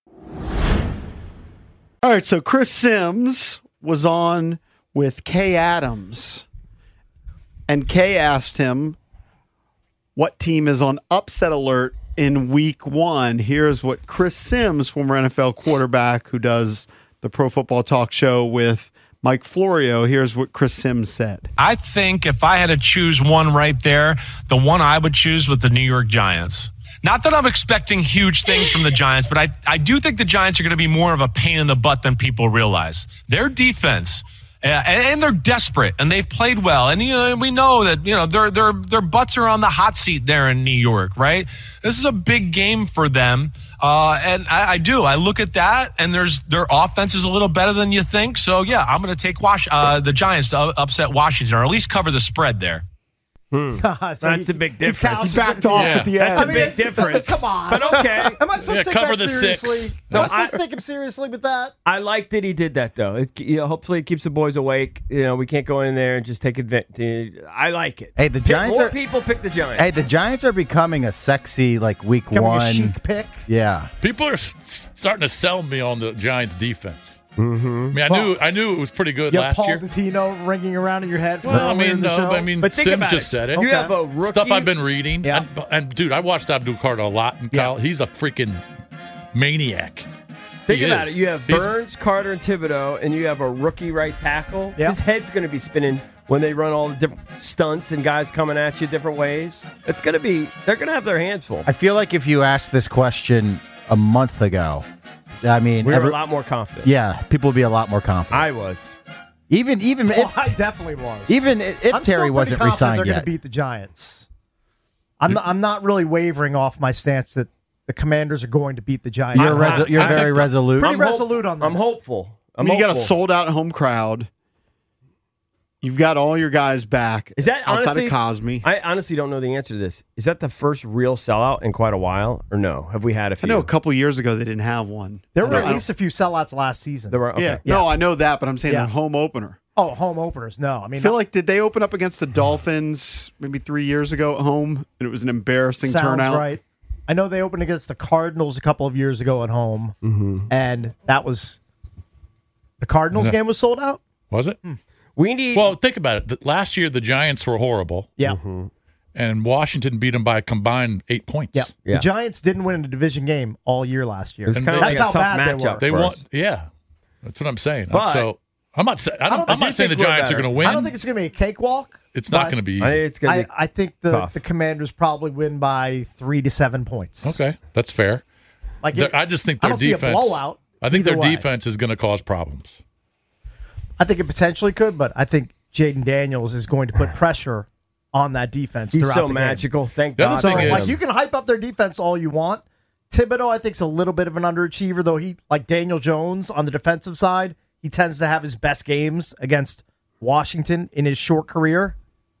All right, so Chris Sims was on with Kay Adams, and Kay asked him what team is on upset alert in week one. Here's what Chris Sims, former N F L quarterback who does the Pro Football Talk Show with Mike Florio, here's what Chris Sims said. I think if I had to choose one right there, the one I would choose was the New York Giants. Not that I'm expecting huge things from the Giants, but I, I do think the Giants are going to be more of a pain in the butt than people realize. Their defense, uh, and, and they're desperate, and they've played well. And you know, we know that you know their their their butts are on the hot seat there in New York, right? This is a big game for them, uh, and I, I do. I look at that, and there's their offense is a little better than you think. So yeah, I'm going to take Wash uh, the Giants to upset Washington, or at least cover the spread there. Hmm. so that's he, a big difference. He backed off yeah. at the end. That's a I mean, big it's, difference. Come on. But okay. Am I supposed yeah, to take cover that the seriously? six. Am No, I supposed I, to take him seriously with that? I like that he did that, though. It, you know, hopefully it keeps the boys awake. You know, we can't go in there and just take advantage. I like it. Hey, the Pick, Giants more are, people pick the Giants. Hey, the Giants are becoming a sexy, like, week Becoming one. a chic pick? Yeah. People are s- starting to sell me on the Giants defense. Mm-hmm. I mean, I Well, knew I knew it was pretty good You have last Paul year. Dottino ringing around in your head from Well, I earlier mean, in the no, show. but I mean, But think Sims about just it. said it. You Okay. have a rookie. Stuff I've been reading. Yeah. And, and, dude, I watched Abdul Carter a lot in college. He's a freaking maniac. Think He about is. it. You have He's- Burns, Carter, and Thibodeau, and you have a rookie right tackle. Yeah. His head's going to be spinning when they run all the different stunts and guys coming at you different ways. It's going to be, they're going to have their hands full. I feel like if you asked this question a month ago, I mean, We were every- a lot more confident. yeah, people would be a lot more confident. I was. Even even Oh, if I definitely was. even if I'm still Terry pretty wasn't confident re-signed they're going yet. to beat the Giants. I'm not, I'm not really wavering off my stance that the Commanders are going to beat the Giants. You're, reso- you're very resolute. Pretty I'm hope- resolute on that. I'm hopeful. I I'm mean, you got a hopeful. sold out home crowd. You've got all your guys back. Is that outside honestly, of Cosme? I honestly don't know the answer to this. Is that the first real sellout in quite a while, or no? Have we had a I few? know a couple years ago they didn't have one. There I were don't- at I least a few sellouts last season. There were, okay. Yeah. No, I know that, but I'm saying Yeah. their home opener. Oh, home openers. No, I I mean, feel like did they open up against the Dolphins maybe three years ago at home, and it was an embarrassing sounds turnout. right. I know they opened against the Cardinals a couple of years ago at home, Mm-hmm. and that was the Cardinals Yeah. game was sold out. Was it? We need. Well, think about it. The- Last year, the Giants were horrible. Yeah. Mm-hmm. And Washington beat them by a combined eight points. Yeah. Yeah. The Giants didn't win a division game all year last year. It was kind of That's like a how tough bad they matchup. were. They for won. us. Yeah. That's what I'm saying. But- so I'm not saying. I don't, don't- I'm I do not saying the think we're Giants are better. going to win. I don't think it's going to be a cakewalk. it's not but going to be I, easy. it's gonna I, be I think the, tough. the Commanders probably win by three to seven points. Okay, that's fair. Like Their- it- I just think I their don't see a defense. blowout I think either their way. defense is going to cause problems. I think it potentially could, but I think Jaden Daniels is going to put pressure on that defense He's throughout so the game. magical. Thank The other God. thing for is- him. Like you can hype up their defense all you want. Thibodeau, I think, is a little bit of an underachiever, though. He like Daniel Jones on the defensive side. He tends to have his best games against Washington in his short career.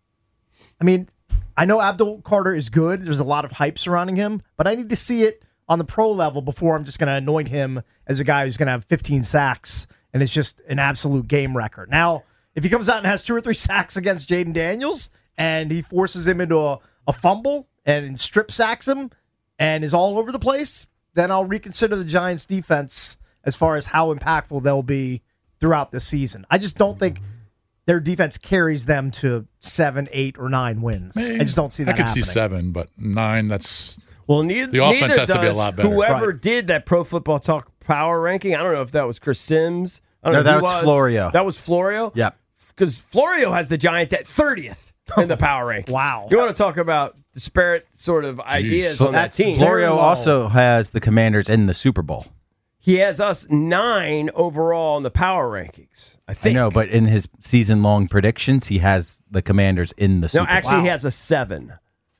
I mean, I know Abdul Carter is good. There's a lot of hype surrounding him, but I need to see it on the pro level before I'm just going to anoint him as a guy who's going to have fifteen sacks and it's just an absolute game record. Now, if he comes out and has two or three sacks against Jaden Daniels and he forces him into a, a fumble and strip sacks him and is all over the place, then I'll reconsider the Giants' defense as far as how impactful they'll be throughout the season. I just don't think their defense carries them to seven, eight, or nine wins. I just don't see that I could happening. see seven, but nine. That's Well, neither, the offense neither has to be a does lot better. Whoever Right. did that Pro Football Talk power ranking, I don't know if that was Chris Sims. I don't No, know that who was Florio. That was Florio? Yep. Because Florio has the Giants at thirtieth in the power ranking. Wow. You want to talk about disparate sort of ideas on that That's team. very Florio low. also has the Commanders in the Super Bowl. He has us nine overall in the power rankings, I I think. know, but in his season-long predictions, he has the Commanders in the No, Super Bowl. actually, Wow. he has a seven.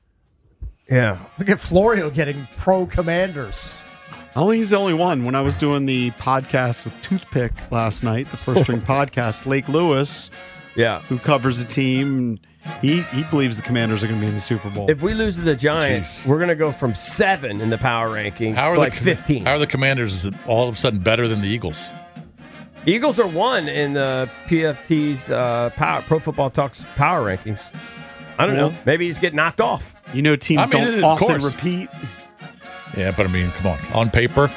Yeah. Look at Florio getting pro Commanders. I don't think he's the only one. When I was doing the podcast with Toothpick last night, the first string podcast, Lake Lewis, Yeah. who covers the team, he he believes the Commanders are going to be in the Super Bowl. If we lose to the Giants, we're going to go from seven in the power rankings How are to like the, fifteen. How are the Commanders all of a sudden better than the Eagles? Eagles are one in the P F T's uh, power, Pro Football Talks power rankings. I don't Well, know. Maybe he's getting knocked off. you know, teams I mean, don't of often course. repeat. Yeah, but I mean, come on. On paper,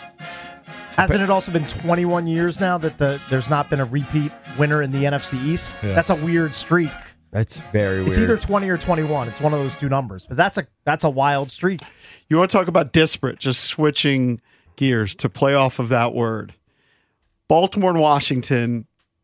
Hasn't it also been twenty-one years now that the there's not been a repeat winner in the N F C East? Yeah. That's a weird streak. That's very weird. It's either twenty or twenty-one. It's one of those two numbers. But that's a that's a wild streak. You want to talk about disparate, just switching gears to play off of that word. Baltimore and Washington,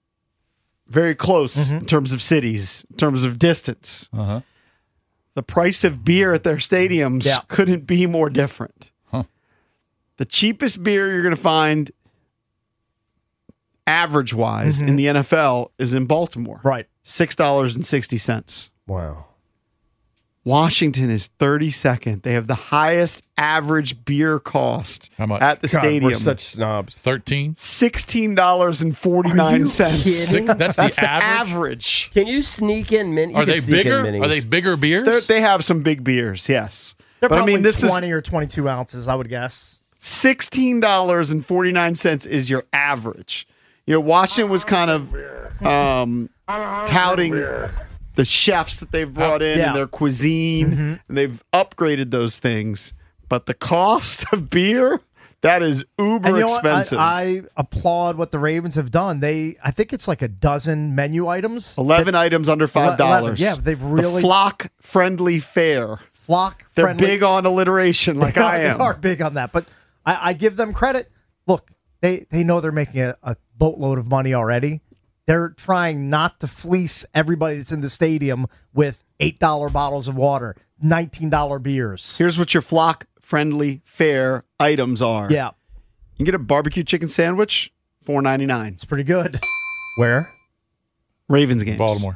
very close Mm-hmm. in terms of cities, in terms of distance. uh-huh. The price of beer at their stadiums Yeah. couldn't be more different. Huh. The cheapest beer you're going to find, average wise, in the N F L is in Baltimore. Mm-hmm. Right. six dollars and sixty cents. wow. Washington is thirty-second. They have the highest average beer cost How much? at the God, stadium. we're such snobs. thirteen. sixteen dollars and forty-nine cents. kidding? That's the That's the average? average. Can you sneak in mini? Are they bigger? Are they bigger beers? They're, they have some big beers, yes. They're but I probably mean, this twenty is or twenty-two ounces, I would guess. sixteen dollars and forty-nine cents is your average. You know, Washington was kind of um, touting the chefs that they've brought in Yeah. and their cuisine, Mm-hmm. and they've upgraded those things. But the cost of beer, that is uber And you know what? expensive. I, I applaud what the Ravens have done. They, I think it's like a dozen menu items. eleven items under five dollars. Yeah, but they've really the flock friendly fare. flock. They're friendly. big on alliteration, like They I are- am. They are big on that, but I, I give them credit. Look, they they know they're making a, a boatload of money already. They're trying not to fleece everybody that's in the stadium with eight dollar bottles of water, nineteen dollar beers. Here's what your flock friendly fare items are. Yeah, You can get a barbecue chicken sandwich, four ninety nine. it's pretty good. Where? Ravens games. Baltimore.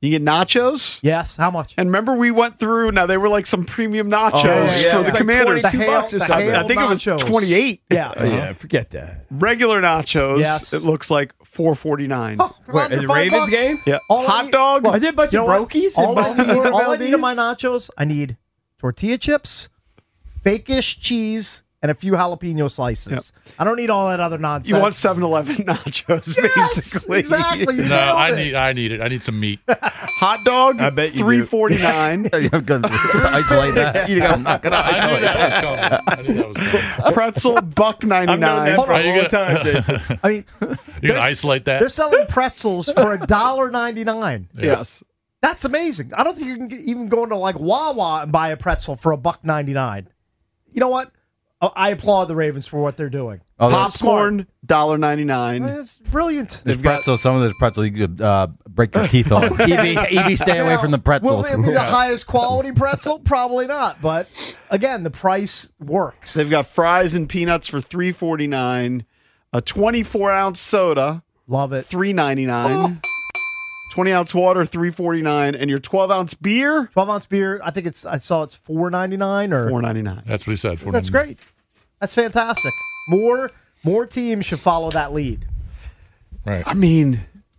You get nachos? Yes. How much? And remember we went through, now they were like some premium nachos Oh, yeah, yeah. for It the was like Commanders. twenty-two The hail- bucks or the something. hail I think it was nachos. twenty-eight. Yeah. Oh, yeah, forget that. Regular nachos, Yes. it looks like four forty-nine. Oh, come on, Wait, for the five Ravens bucks? game? Yeah. All I Hot need- dog? Look, Is it a bunch you of know what? brokies? All, I and need, Buffalo all I need in Bills? my nachos, I need tortilla chips, fake-ish cheese, and a few jalapeno slices. I don't need all that other nonsense. You want seven eleven nachos, Yes, basically. exactly. You No, nailed I it. need I need it. I need some meat. Hot dog, I bet you three do. forty-nine. I'm going to isolate that. You I'm not going to I knew isolate that that. was coming. I knew that was coming. Pretzel, buck I've known ninety-nine. that for Are a you long gonna- time, Jason. I mean, You gonna There's- isolate that? they're selling pretzels for a dollar ninety-nine. Yes. That's amazing. I don't think you can get, even go into like Wawa and buy a pretzel for a buck ninety-nine. You know what? I I applaud the Ravens for what they're doing. Oh, that's Popcorn, one dollar ninety-nine. It's brilliant. There's pretzels. Some of those pretzels you could uh, break your teeth on. E B, E B, stay away from the Will pretzels. it be the highest quality pretzel? Probably not. But again, the price works. They've got fries and peanuts for three forty-nine. A twenty-four ounce soda, Love it. three ninety-nine. twenty ounce water, three forty-nine, and your twelve ounce beer, twelve ounce beer. I think it's. I saw it's four ninety-nine or four ninety-nine. That's what he said. That's great. That's fantastic. More more teams should follow that lead. Right. I mean,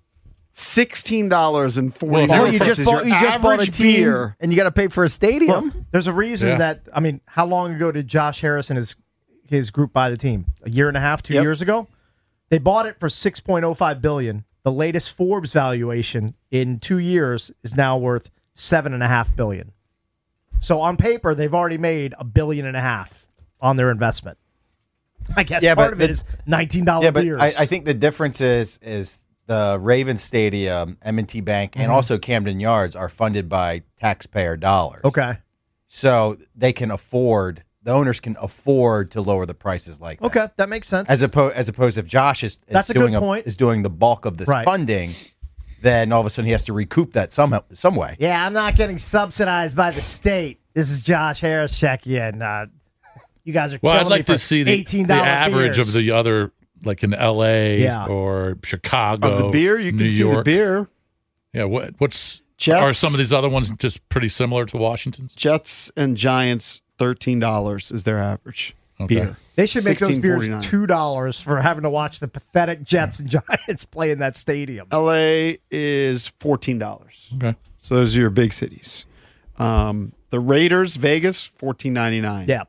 sixteen dollars and forty Well, cents you just is bought, your you just bought a average team, beer. and you got to pay for a stadium. Look, there's a reason Yeah. that I mean, how long ago did Josh Harris and his his group buy the team? A year and a half, two Yep. years ago. They bought it for six point oh five billion. The latest Forbes valuation in two years is now worth seven and a half billion. So on paper, they've already made a billion and a half on their investment. I guess Yeah, part but of it the- is nineteen dollars Yeah, but beers. I, I think the difference is is the Ravens Stadium, M and T Bank, and Mhm. also Camden Yards are funded by taxpayer dollars. Okay. So they can afford, the owners can afford to lower the prices like that. Okay, that makes sense. As opposed, as opposed if Josh is, is That's a good doing point. is doing the bulk of this Right. funding, then all of a sudden he has to recoup that somehow, some way. Yeah, I'm not getting subsidized by the state. This is Josh Harris checking in. Uh, you guys are Well, killing I'd like me for to see the, eighteen the dollars average beers. of the other, like in L A Yeah. or Chicago. Of the beer, you New can see York. the beer. Yeah, what what's Jets. are some of these other ones just pretty similar to Washington's? Jets and Giants, thirteen dollars is their average Okay. beer. They should make those beers sixteen forty-nine. two dollars for having to watch the pathetic Jets and Giants play in that stadium. L A is fourteen dollars. Okay. So those are your big cities. Um, the Raiders, Vegas, fourteen ninety-nine. Yeah.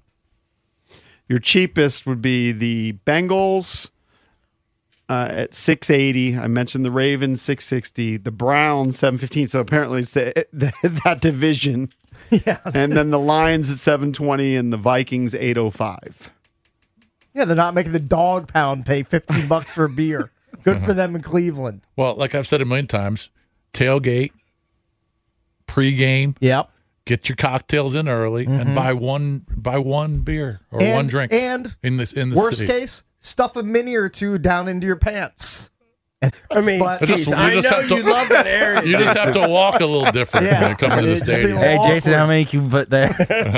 Your cheapest would be the Bengals uh, at six eighty. I mentioned the Ravens, six sixty. The Browns, seven fifteen. So apparently it's the, the, that division. Yeah. And then the Lions at seven twenty and the Vikings eight oh five. Yeah, they're not making the dog pound pay fifteen bucks for a beer. Good for them in Cleveland. Well, like I've said a million times, tailgate, pregame. Yep. Get your cocktails in early Mhm. and buy one buy one beer or And- one drink. and in this in the Worst city. case, stuff a mini or two down into your pants. I mean, But- It just- geez, I you just know have to- you love that area. You just have to walk a little different Yeah. when you come into the It'd just be stadium. Hey, Jason, awkward. how many can you put there?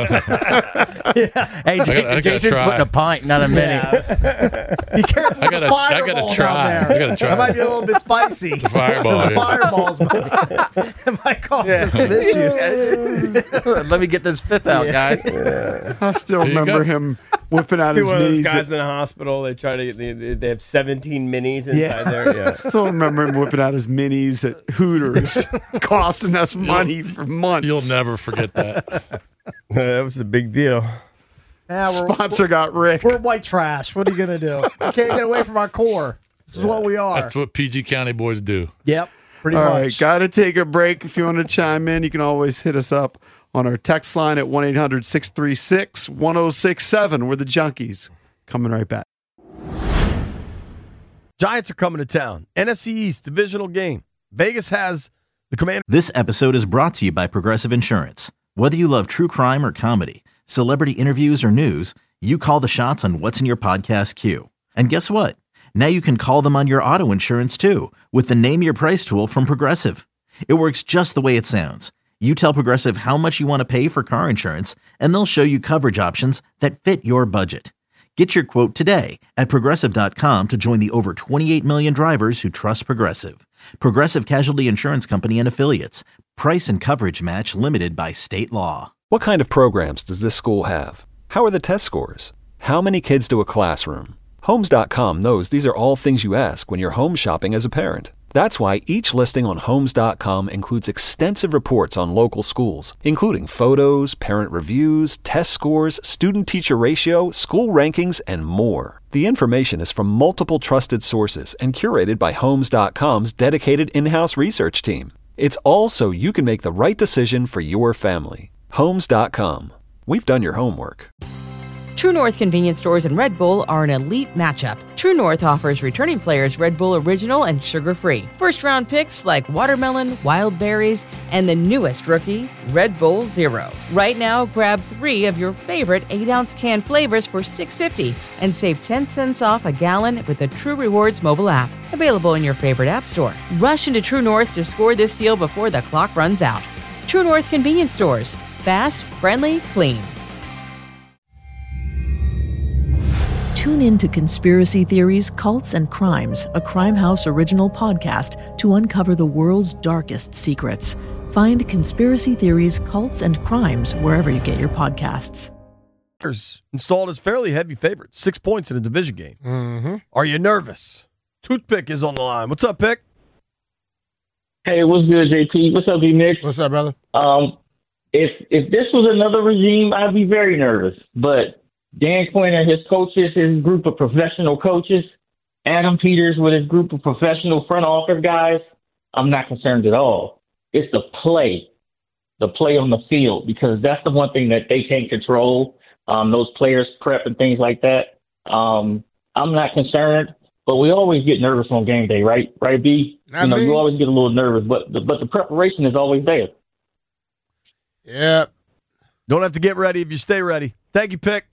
Hey, I gotta- I gotta Jason's try. putting a pint, not a mini. Be careful I with gotta- the I gotta fireball try. down there. I gotta try. That might be a little bit spicy. Fireball, Those yeah. fireballs might, it might cause us some issues. Let me get this fifth out, guys. I still There you remember go. him whipping out Be his one of those minis. guys at- in the hospital. They try to get they, they have seventeen minis inside Yeah. there. Yeah. I still remember him whipping out his minis at Hooters, costing us money for months. You'll never forget that. that was a big deal. Yeah, we're, Sponsor got Rick. we're white trash. What are you going to do? We can't get away from our core. This is what we are. That's what P G County boys do. Yep, pretty All much. right, got to take a break. If you want to chime in, you can always hit us up on our text line at one eight hundred six three six one oh six seven. We're the Junkies. Coming right back. Giants are coming to town. N F C East divisional game. Vegas has the Commanders. This episode is brought to you by Progressive Insurance. Whether you love true crime or comedy, celebrity interviews or news, you call the shots on what's in your podcast queue. And guess what? Now you can call them on your auto insurance too with the Name Your Price tool from Progressive. It works just the way it sounds. You tell Progressive how much you want to pay for car insurance, and they'll show you coverage options that fit your budget. Get your quote today at Progressive dot com to join the over twenty-eight million drivers who trust Progressive. Progressive Casualty Insurance Company and Affiliates. Price and coverage match limited by state law. What kind of programs does this school have? How are the test scores? How many kids do a classroom? Homes dot com knows these are all things you ask when you're home shopping as a parent. That's why each listing on Homes dot com includes extensive reports on local schools, including photos, parent reviews, test scores, student-teacher ratio, school rankings, and more. The information is from multiple trusted sources and curated by Homes dot com's dedicated in-house research team. It's all so you can make the right decision for your family. Homes dot com. We've done your homework. True North convenience stores and Red Bull are an elite matchup. True North offers returning players Red Bull Original and sugar-free. First-round picks like watermelon, wild berries, and the newest rookie, Red Bull Zero. Right now, grab three of your favorite eight-ounce can flavors for six dollars and fifty cents and save ten cents off a gallon with the True Rewards mobile app. Available in your favorite app store. Rush into True North to score this deal before the clock runs out. True North convenience stores. Fast, friendly, clean. Tune in to Conspiracy Theories, Cults, and Crimes, a Crime House original podcast to uncover the world's darkest secrets. Find Conspiracy Theories, Cults, and Crimes wherever you get your podcasts. Installed as fairly heavy favorites, six points in a division game. Mm-hmm. Are you nervous? Toothpick is on the line. What's up, Pick? Hey, what's good, J T? What's up, D-Nick? What's up, brother? Um, if if this was another regime, I'd be very nervous. But Dan Quinn and his coaches, his group of professional coaches, Adam Peters with his group of professional front office guys, I'm not concerned at all. It's the play, the play on the field, because that's the one thing that they can't control, um, those players' prep and things like that. Um, I'm not concerned, but we always get nervous on game day, right? Right, B? Not you know, me. you always get a little nervous, but the, but the preparation is always there. Yeah. Don't have to get ready if you stay ready. Thank you, Pick.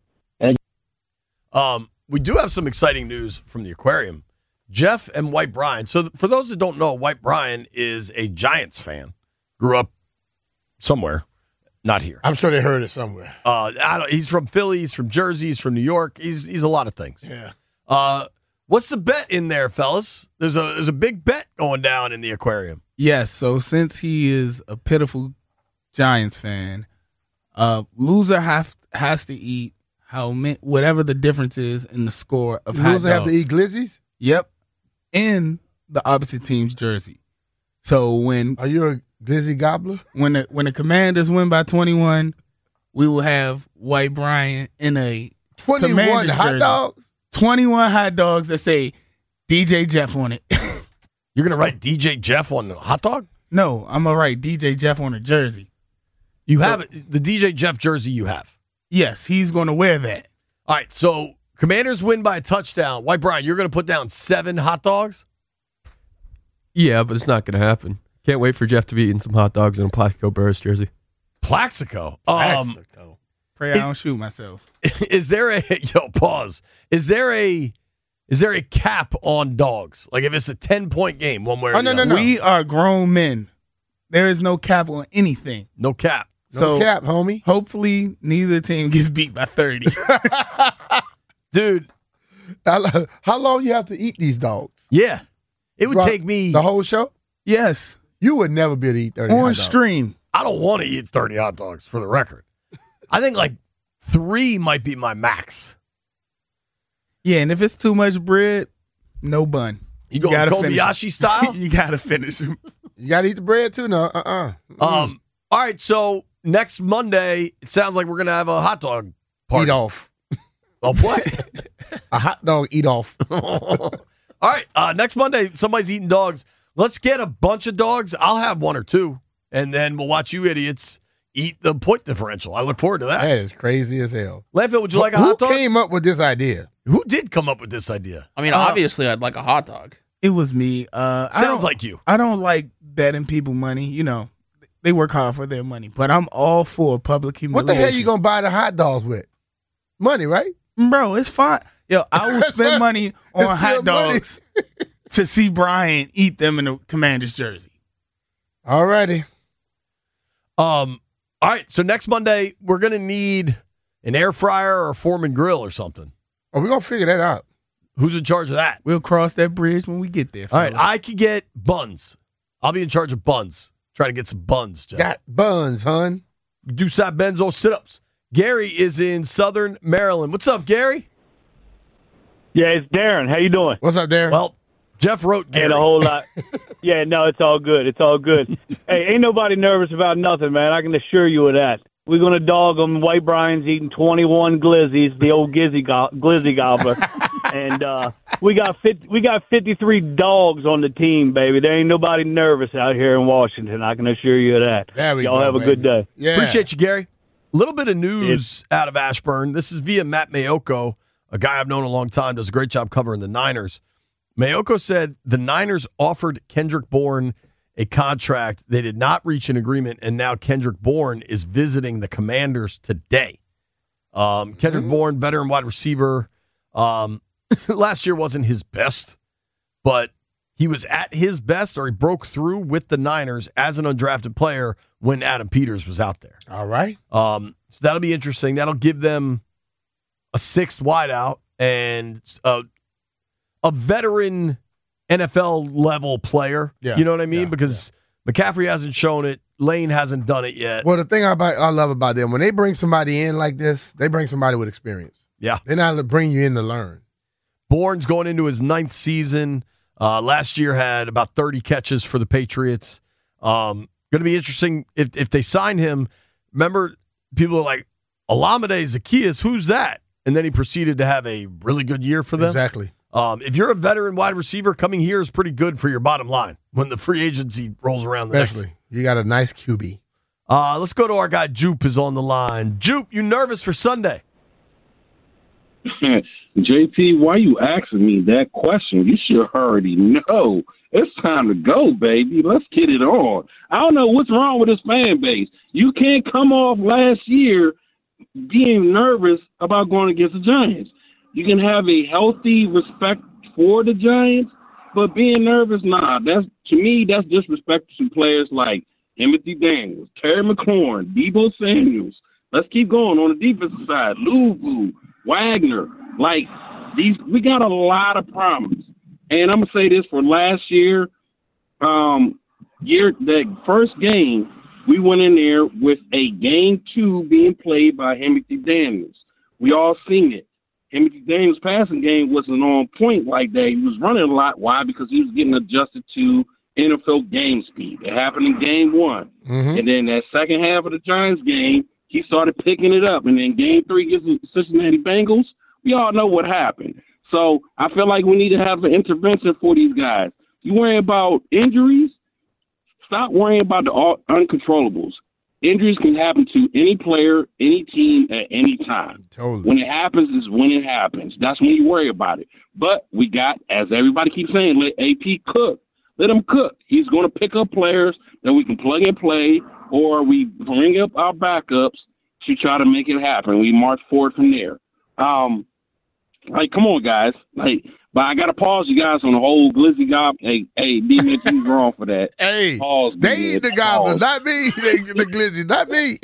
Um, we do have some exciting news from the aquarium. Jeff and White Brian. So for those that don't know, White Brian is a Giants fan. Grew up somewhere, not here. I'm sure they heard it somewhere. Uh, I don't, he's from Philly. He's from Jersey. He's from New York. He's he's a lot of things. Yeah. Uh, what's the bet in there, fellas? There's a there's a big bet going down in the aquarium. Yes. So since he is a pitiful Giants fan, uh, loser have has to eat how many, whatever the difference is in the score of hot Loser have dogs. to eat glizzies? Yep, in the opposite team's jersey. So when are you a glizzy gobbler? When the when the Commanders win by twenty-one, we will have White Brian in a twenty-one Commanders hot jersey. dogs? twenty-one hot dogs that say D J Jeff on it. You're gonna write D J Jeff on the hot dog? No, I'm gonna write D J Jeff on a jersey. You So- have it, the D J Jeff jersey. You have. Yes, he's going to wear that. All right, so Commanders win by a touchdown. White Brian, you're going to put down seven hot dogs? Yeah, but it's not going to happen. Can't wait for Jeff to be eating some hot dogs in a Plaxico Burris jersey. Plaxico? Um, Pray I don't shoot myself. Is there a yo pause? Is there a is there a cap on dogs? Like if it's a ten point game, one way or Oh, the no, no, other? no. We are grown men. There is no cap on anything. No cap. So cap, homie. Hopefully, neither team gets beat by thirty. Dude, how, how long you have to eat these dogs? Yeah, it would Bro, take me the whole show. Yes, you would never be able to eat thirty on hot dogs. stream. I don't want to eat thirty hot dogs for the record. I think like three might be my max. Yeah, and if it's too much bread, no bun. You going gotta finish Kobayashi it. style? You gotta finish them. You gotta eat the bread too. No, uh, uh Um. All right. So next Monday, it sounds like we're gonna have a hot dog party. Eat off. Of what? A hot dog eat off. All right. Uh, next Monday, somebody's eating dogs. Let's get a bunch of dogs. I'll have one or two, and then we'll watch you idiots eat the point differential. I look forward to that. That is crazy as hell. Landfill, would you like a Who hot dog? came up with this idea? Who did come up with this idea? I mean, Uh, obviously, I'd like a hot dog. It was me. Uh, I Sounds don't- like you. I don't like betting people money. You know, they work hard for their money, but I'm all for public humiliation. What the hell you gonna buy the hot dogs with? Money, right? Bro, it's fine. Yo, I will That's spend not- money that's on still hot money. dogs to see Brian eat them in the Commander's jersey. All righty. Um. All right. So next Monday, we're gonna need an air fryer or a Foreman grill or something. Oh, we're going to figure that out. Who's in charge of that? We'll cross that bridge when we get there. All right, I could get buns. I'll be in charge of buns. Try to get some buns, Jeff. Got buns, hon. Do Sat Benzo sit-ups. Gary is in Southern Maryland. What's up, Gary? Yeah, it's Darren. How you doing? What's up, Darren? Well, Jeff wrote Gary. Ain't a whole lot. Yeah, no, it's all good. It's all good. Hey, ain't nobody nervous about nothing, man. I can assure you of that. We're going to dog them. White Brian's eating twenty-one glizzies, the old glizzy, go- glizzy gobbler. And uh, we got fifty, we got fifty-three dogs on the team, baby. There ain't nobody nervous out here in Washington. I can assure you of that. There we Y'all go, have a baby. good day. Yeah. Appreciate you, Gary. A little bit of news out of Ashburn. This is via Matt Mayoko, a guy I've known a long time, does a great job covering the Niners. Mayoko said the Niners offered Kendrick Bourne a contract. They did not reach an agreement, and now Kendrick Bourne is visiting the Commanders today. Um, Kendrick mm-hmm. Bourne, veteran wide receiver. Um, last year wasn't his best, but he was at his best, or he broke through with the Niners as an undrafted player when Adam Peters was out there. All right. Um, so that'll be interesting. That'll give them a sixth wideout and a, a veteran N F L level player. Yeah, you know what I mean? yeah, because yeah. McCaffrey hasn't shown it. Lane hasn't done it yet. Well, the thing about, I love about them, when they bring somebody in like this, they bring somebody with experience. Yeah. They're not bring you in to learn. Bourne's going into his ninth season. Uh, last year had about thirty catches for the Patriots. Um, going to be interesting if, if they sign him. Remember, people are like, Olamide Zaccheaus, who's that? And then he proceeded to have a really good year for them. Exactly. Um, if you're a veteran wide receiver, coming here is pretty good for your bottom line when the free agency rolls around. The Especially, next. you got a nice Q B. Uh, let's go to our guy Jupe is on the line. Jupe, you nervous for Sunday? J P, why you asking me that question? You should already know. It's time to go, baby. Let's get it on. I don't know what's wrong with this fan base. You can't come off last year being nervous about going against the Giants. You can have a healthy respect for the Giants, but being nervous, nah, that's to me, that's disrespect to players like Timothy Daniels, Terry McLaurin, Deebo Samuels. Let's keep going on the defensive side. Luvu, Wagner. Like, these, we got a lot of problems. And I'm going to say this for last year, um, year, that first game, we went in there with a game two being played by Timothy Daniels. We all seen it. Timothy Daniels' passing game wasn't on point like that. He was running a lot. Why? Because he was getting adjusted to N F L game speed. It happened in game one. Mm-hmm. And then that second half of the Giants game, he started picking it up. And then game three against the Cincinnati Bengals, we all know what happened. So I feel like we need to have an intervention for these guys. You worry about injuries, stop worrying about the uncontrollables. Injuries can happen to any player, any team, at any time. Totally. When it happens is when it happens. That's when you worry about it. But we got, as everybody keeps saying, let A P cook. Let him cook. He's going to pick up players that we can plug and play, or we bring up our backups to try to make it happen. We march forward from there. Um, like, come on, guys. Like, but I got to pause you guys on the whole glizzy gob. Hey, hey, D-Mitch, you wrong for that. Hey, pause, they eat the goblins, not me. They, the glizzy, not me.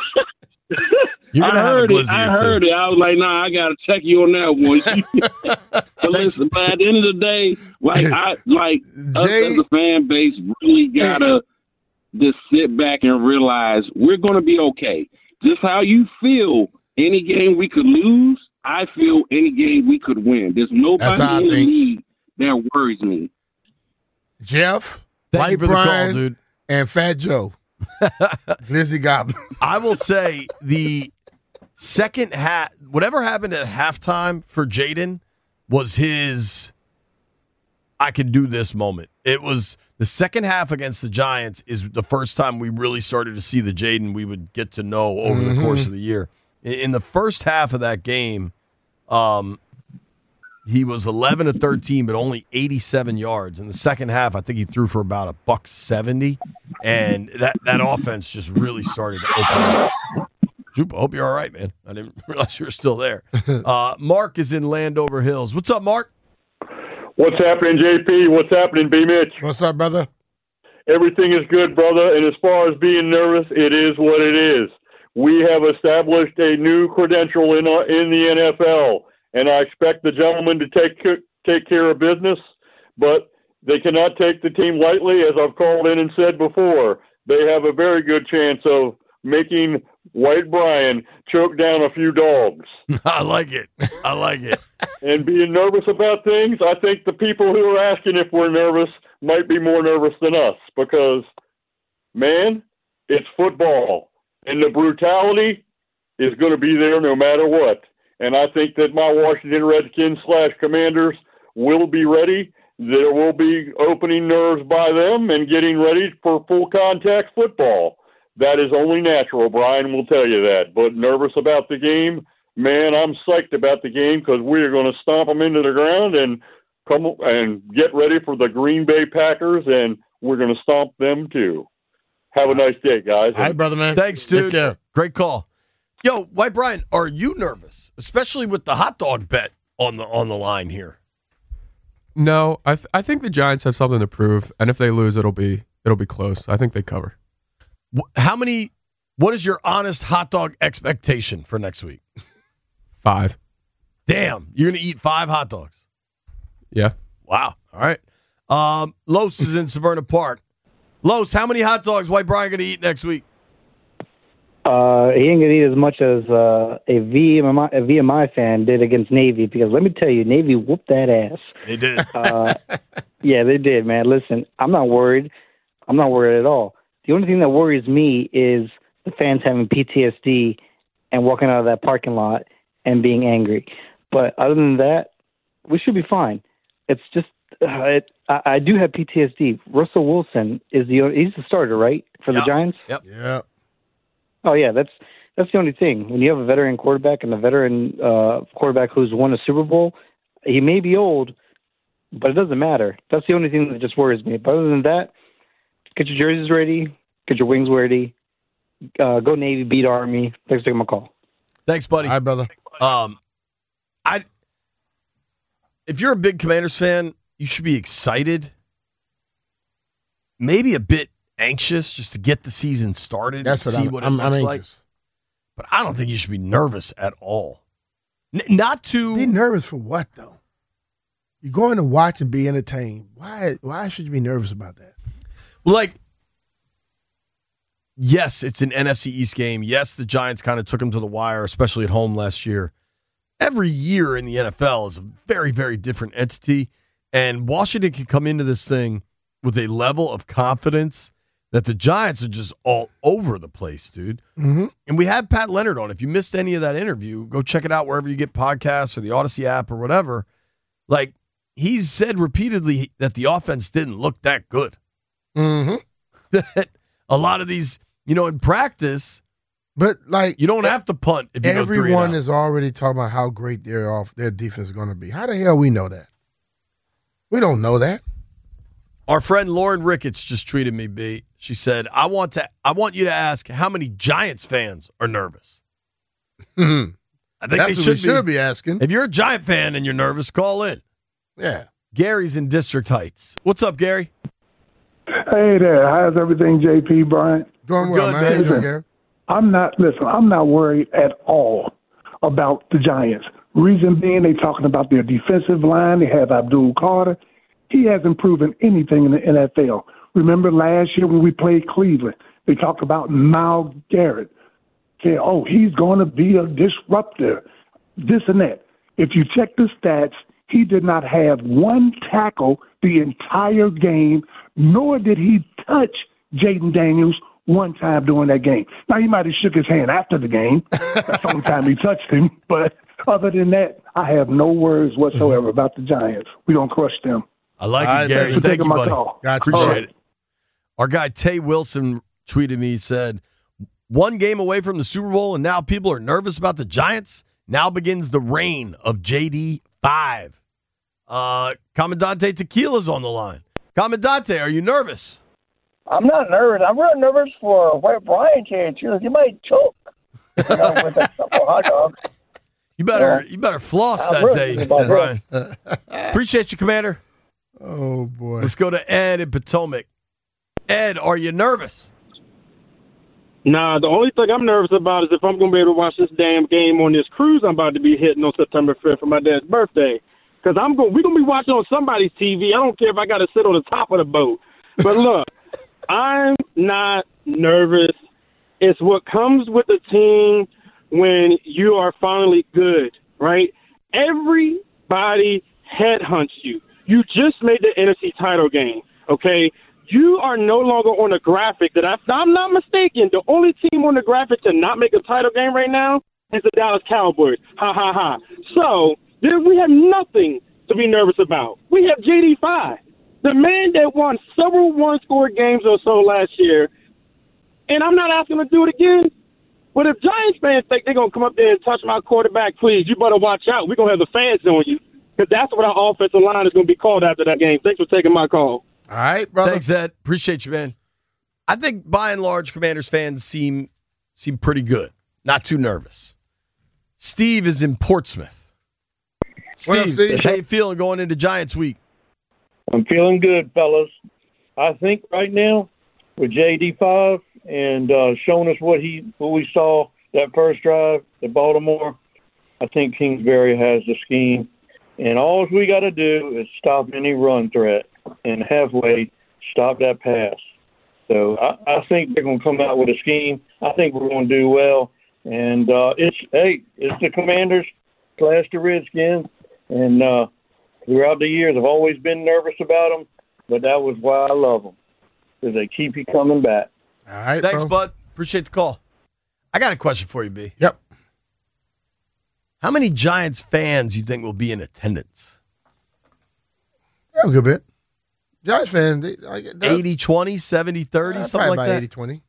I heard it. I heard it. I was like, nah, I got to check you on that one. But listen, but at the end of the day, like, I like us as a fan base really got to just sit back and realize we're going to be okay. Just how you feel any game we could lose, I feel any game we could win. There's nobody in the league that worries me. Jeff, Thank White you for the Brian, call, dude. and Fat Joe. Glizzy Goblin. I will say the second half, whatever happened at halftime for Jaden was his I can do this moment. It was the second half against the Giants is the first time we really started to see the Jaden we would get to know over mm-hmm. the course of the year. In, in the first half of that game, um, he was eleven to thirteen, but only eighty-seven yards. In the second half, I think he threw for about a buck seventy, and that, that offense just really started to open up. Jupe, I hope you're all right, man. I didn't realize you were still there. Uh, Mark is in Landover Hills. What's up, Mark? What's happening, J P? What's happening, B. Mitch? What's up, brother? Everything is good, brother. And as far as being nervous, it is what it is. We have established a new credential in our, in the N F L. and I expect the gentlemen to take take care of business, but they cannot take the team lightly. As I've called in and said before, they have a very good chance of making White Brian choke down a few dogs. I like it. I like it. And being nervous about things, I think the people who are asking if we're nervous might be more nervous than us because, man, it's football. And the brutality is going to be there no matter what. And I think that my Washington Redskins slash Commanders will be ready. There will be opening nerves by them and getting ready for full contact football. That is only natural. Brian will tell you that. But nervous about the game, man, I'm psyched about the game because we are going to stomp them into the ground and come and get ready for the Green Bay Packers, and we're going to stomp them too. Have a nice day, guys. All right, brother, man. Thanks, dude. Great call. Yo, White Brian, are you nervous, especially with the hot dog bet on the on the line here? No, I th- I think the Giants have something to prove, and if they lose, it'll be it'll be close. I think they cover. How many? What is your honest hot dog expectation for next week? Five. Damn, you're gonna eat five hot dogs. Yeah. Wow. All right. Um, Los is in Severna Park. Los, how many hot dogs White Brian gonna eat next week? Uh, he ain't gonna eat as much as uh, a V M I, a V M I fan did against Navy because let me tell you, Navy whooped that ass. They did. uh, yeah, they did, man. Listen, I'm not worried. I'm not worried at all. The only thing that worries me is the fans having P T S D and walking out of that parking lot and being angry. But other than that, we should be fine. It's just uh, it, I, I do have P T S D. Russell Wilson is the he's the starter, right, for Yep. the Giants? Yep. Yeah. Oh yeah, that's that's the only thing. When you have a veteran quarterback and a veteran uh, quarterback who's won a Super Bowl, he may be old, but it doesn't matter. That's the only thing that just worries me. But other than that, get your jerseys ready, get your wings ready, uh, go Navy, beat Army. Thanks for taking my call. Thanks, buddy. Hi, brother. Um, I if you're a big Commanders fan, you should be excited, maybe a bit anxious just to get the season started. That's and what see I'm, what I'm, it I'm looks anxious. like. But I don't think you should be nervous at all. N- not to be nervous for what though? You're going to watch and be entertained. Why? Why should you be nervous about that? Like, yes, it's an N F C East game. Yes, the Giants kind of took them to the wire, especially at home last year. Every year in the N F L is a very, very different entity, and Washington can come into this thing with a level of confidence that the Giants are just all over the place, dude. Mm-hmm. And we had Pat Leonard on. If you missed any of that interview, go check it out wherever you get podcasts or the Odyssey app or whatever. Like, he's said repeatedly that the offense didn't look that good. Mm-hmm. That a lot of these, you know, in practice, but like you don't have to punt if you go three and everyone out. is already talking about how great their off their defense is going to be. How the hell we know that? We don't know that. Our friend Lauren Ricketts just tweeted me, B. She said, I want to I want you to ask how many Giants fans are nervous. Mm-hmm. I think That's they what should, we should be asking. If you're a Giant fan and you're nervous, call in. Yeah. Gary's in District Heights. What's up, Gary? Hey there, how's everything, J P, Brian? Doing well, man. How you doing, Gary? I'm not, listen, I'm not worried at all about the Giants. Reason being, they talking about their defensive line. They have Abdul Carter. He hasn't proven anything in the N F L. Remember last year when we played Cleveland, they talked about Myles Garrett. Say, oh, he's going to be a disruptor, this and that. If you check the stats, he did not have one tackle the entire game, nor did he touch Jaden Daniels one time during that game. Now, he might have shook his hand after the game. That's the only time he touched him. But other than that, I have no worries whatsoever about the Giants. We're going to crush them. I like All it, right, Gary. thanks for Thank taking you, my buddy. call. Gotcha. Appreciate All right. it. Our guy Tay Wilson tweeted me, he said, one game away from the Super Bowl, and now people are nervous about the Giants. Now begins the reign of J D five. Uh, Commandante Tequila's on the line. Commandante, are you nervous? I'm not nervous. I'm real nervous for White Brian here, too. He might choke you know, with a couple hot dogs. You better Yeah. you better floss I'm that really day, about Brian. Appreciate you, Commander. Oh, boy. Let's go to Ed in Potomac. Ed, are you nervous? Nah, the only thing I'm nervous about is if I'm going to be able to watch this damn game on this cruise I'm about to be hitting on September fifth for my dad's birthday. Because I'm going, we're going to be watching on somebody's T V. I don't care if I got to sit on the top of the boat. But look, I'm not nervous. It's what comes with the team when you are finally good, right? Everybody headhunts you. You just made the N F C title game, okay? You are no longer on a graphic that, I, if I'm not mistaken, the only team on the graphic to not make a title game right now is the Dallas Cowboys. Ha, ha, ha. So there, we have nothing to be nervous about. We have J D five, the man that won several one-score games or so last year, and I'm not asking him to do it again. But if Giants fans think they're going to come up there and touch my quarterback, please, you better watch out. We're going to have the fans on you because that's what our offensive line is going to be called after that game. Thanks for taking my call. All right, brother. Thanks, Ed. Appreciate you, man. I think by and large, Commanders fans seem seem pretty good. Not too nervous. Steve is in Portsmouth. What up, Steve, Steve? how you feeling going into Giants week? I'm feeling good, fellas. I think right now with J D five and uh, showing us what he what we saw that first drive at Baltimore, I think Kingsbury has the scheme, and all we got to do is stop any run threat and halfway stop that pass. So I, I think they're going to come out with a scheme. I think we're going to do well. And uh, it's hey, it's the Commanders slash the Redskins. And uh, throughout the years, I've always been nervous about them, but that was why I love them, because they keep you coming back. All right, thanks, bro. bud. Appreciate the call. I got a question for you, B. Yep. How many Giants fans you think will be in attendance? Yeah, a good bit. Giants fans, they, I get that. eighty twenty, seventy thirty, Uh, something probably like about that? eighty twenty.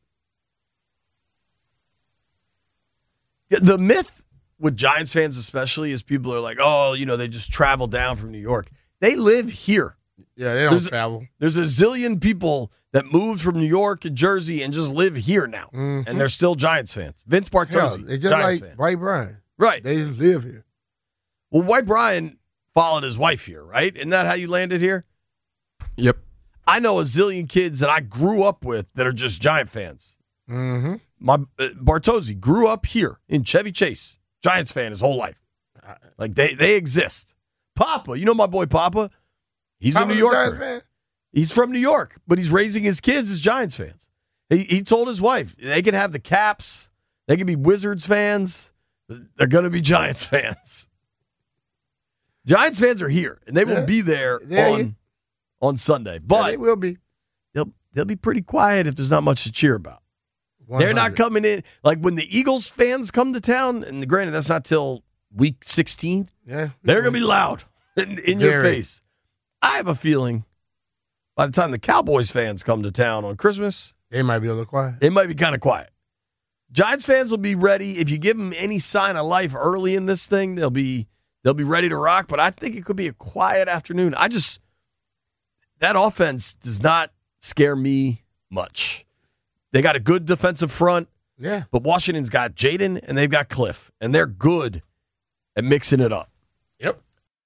Yeah, the myth with Giants fans especially is people are like, oh, you know, they just travel down from New York. They live here. Yeah, they don't There's- travel. There's a zillion people that moved from New York and Jersey and just live here now, Mhm. and they're still Giants fans. Vince Hell, Bartosi, they just Giants like fan. White Brian. Right. They just live here. Well, White Brian followed his wife here, right? Isn't that how you landed here? Yep. I know a zillion kids that I grew up with that are just Giant fans. Mm-hmm. My uh, Bartosi grew up here in Chevy Chase, Giants fan his whole life. Like they they exist. Papa, you know my boy Papa. He's Papa's a New a Yorker. Giants fan? He's from New York, but he's raising his kids as Giants fans. He he told his wife they can have the Caps, they can be Wizards fans, they're going to be Giants fans. Giants fans are here, and they will Yeah. be there Yeah, on yeah. on Sunday. But Yeah, they will be. They'll they'll be pretty quiet if there's not much to cheer about. They're not one hundred. coming in like when the Eagles fans come to town, and granted that's not till week sixteen. Yeah, they're gonna be loud in, in your Very. face. I have a feeling by the time the Cowboys fans come to town on Christmas, they might be a little quiet. They might be kind of quiet. Giants fans will be ready if you give them any sign of life early in this thing. They'll be they'll be ready to rock. But I think it could be a quiet afternoon. I just that offense does not scare me much. They got a good defensive front. Yeah. But Washington's got Jaden and they've got Cliff, and they're good at mixing it up. Yep.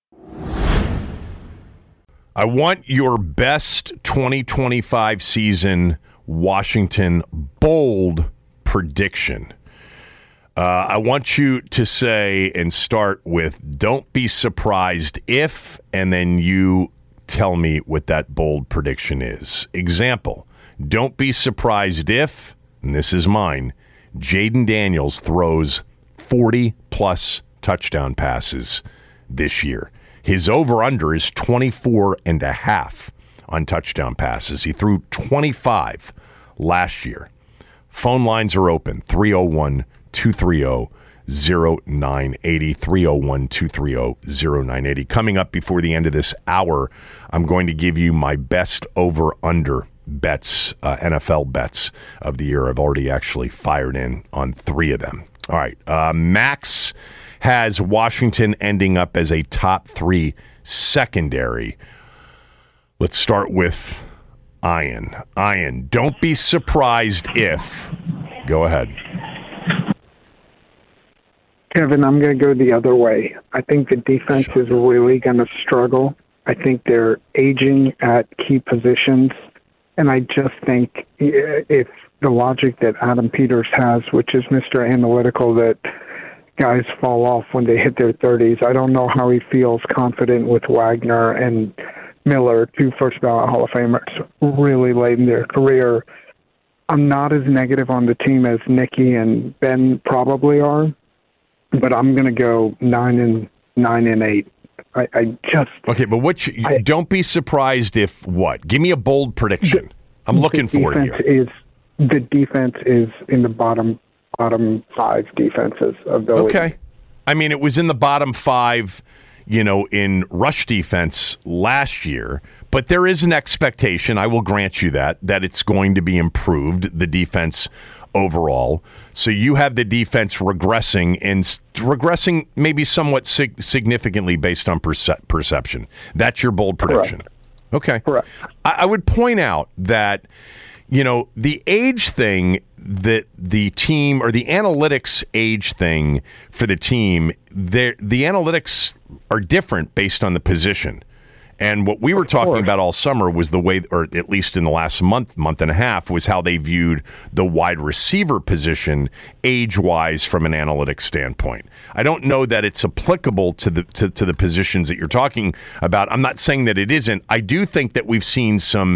I want your best twenty twenty-five season Washington bold prediction. Uh, I want you to say and start with, don't be surprised if, and then you tell me what that bold prediction is. Example, don't be surprised if, and this is mine, Jaden Daniels throws forty-plus touchdown passes this year. His over-under is twenty-four and a half on touchdown passes. He threw twenty-five last year. Phone lines are open, three oh one, two three oh, oh nine eight oh, three oh one, two three oh, oh nine eight oh. Coming up before the end of this hour, I'm going to give you my best over-under bets, uh, N F L bets of the year. I've already actually fired in on three of them. All right, uh, Max has Washington ending up as a top three secondary. Let's start with Ian. Ian, don't be surprised if... Go ahead. Kevin, I'm going to go the other way. I think the defense is really going to struggle. I think they're aging at key positions. And I just think if the logic that Adam Peters has, which is Mister Analytical, that guys fall off when they hit their thirties, I don't know how he feels confident with Wagner and Miller, two first ballot Hall of Famers, really late in their career. I'm not as negative on the team as Nikki and Ben probably are, but I'm going to go nine and nine and eight. I, I just okay, but what? You, I, don't be surprised if what? Give me a bold prediction. The, I'm looking forward to you. Is the defense is in the bottom bottom five defenses of the okay. league. I mean, it was in the bottom five, you know, in rush defense last year, but there is an expectation, I will grant you that, that it's going to be improved, the defense overall. So you have the defense regressing and regressing maybe somewhat sig- significantly based on perce- perception. That's your bold prediction. Correct. Okay. Correct. I, I would point out that, you know, the age thing that the team or the analytics age thing for the team, the analytics are different based on the position. And what we were talking about all summer was the way, or at least in the last month, month and a half, was how they viewed the wide receiver position age-wise from an analytics standpoint. I don't know that it's applicable to the to, to the positions that you're talking about. I'm not saying that it isn't. I do think that we've seen some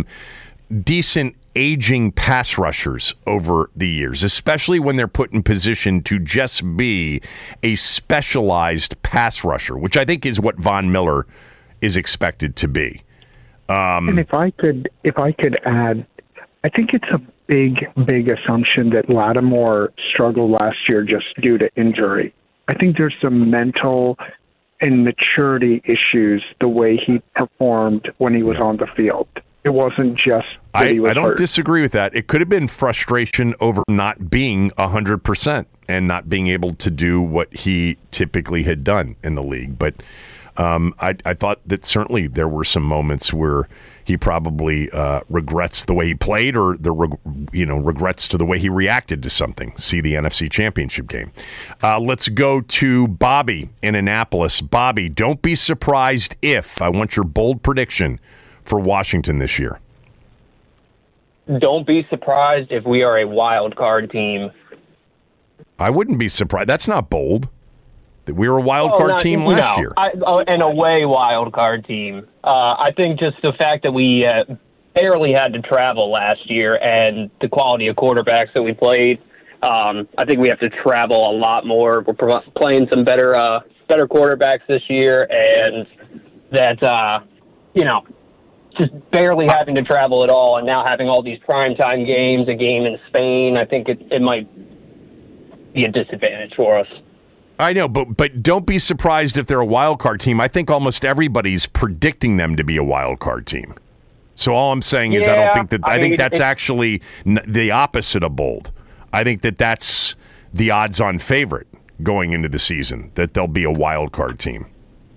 decent aging pass rushers over the years, especially when they're put in position to just be a specialized pass rusher, which I think is what Von Miller is expected to be. Um, and if I could, if I could add, I think it's a big, big assumption that Lattimore struggled last year just due to injury. I think there's some mental and maturity issues the way he performed when he was on the field. It wasn't just that I, he was I don't hurt. disagree with that. It could have been frustration over not being one hundred percent and not being able to do what he typically had done in the league. But um, I, I thought that certainly there were some moments where he probably uh, regrets the way he played, or the reg- you know regrets to the way he reacted to something. See the N F C Championship game. Uh, let's go to Bobby in Annapolis. Bobby, don't be surprised if, I want your bold prediction for Washington this year. Don't be surprised if we are a wild card team. I wouldn't be surprised. That's not bold. That we were a wild oh, card not, team no, last year. I, oh, an away wild card team. Uh, I think just the fact that we uh, barely had to travel last year and the quality of quarterbacks that we played, um, I think we have to travel a lot more. We're pro- playing some better, uh, better quarterbacks this year, and that uh, you know. Just barely having to travel at all, and now having all these primetime games, a game in Spain, I think it, it might be a disadvantage for us. I know, but but don't be surprised if they're a wild card team. I think almost everybody's predicting them to be a wild card team. So all I'm saying is yeah, I don't think that I, I think mean, that's actually n- the opposite of bold. I think that that's the odds-on favorite going into the season, that they'll be a wild card team.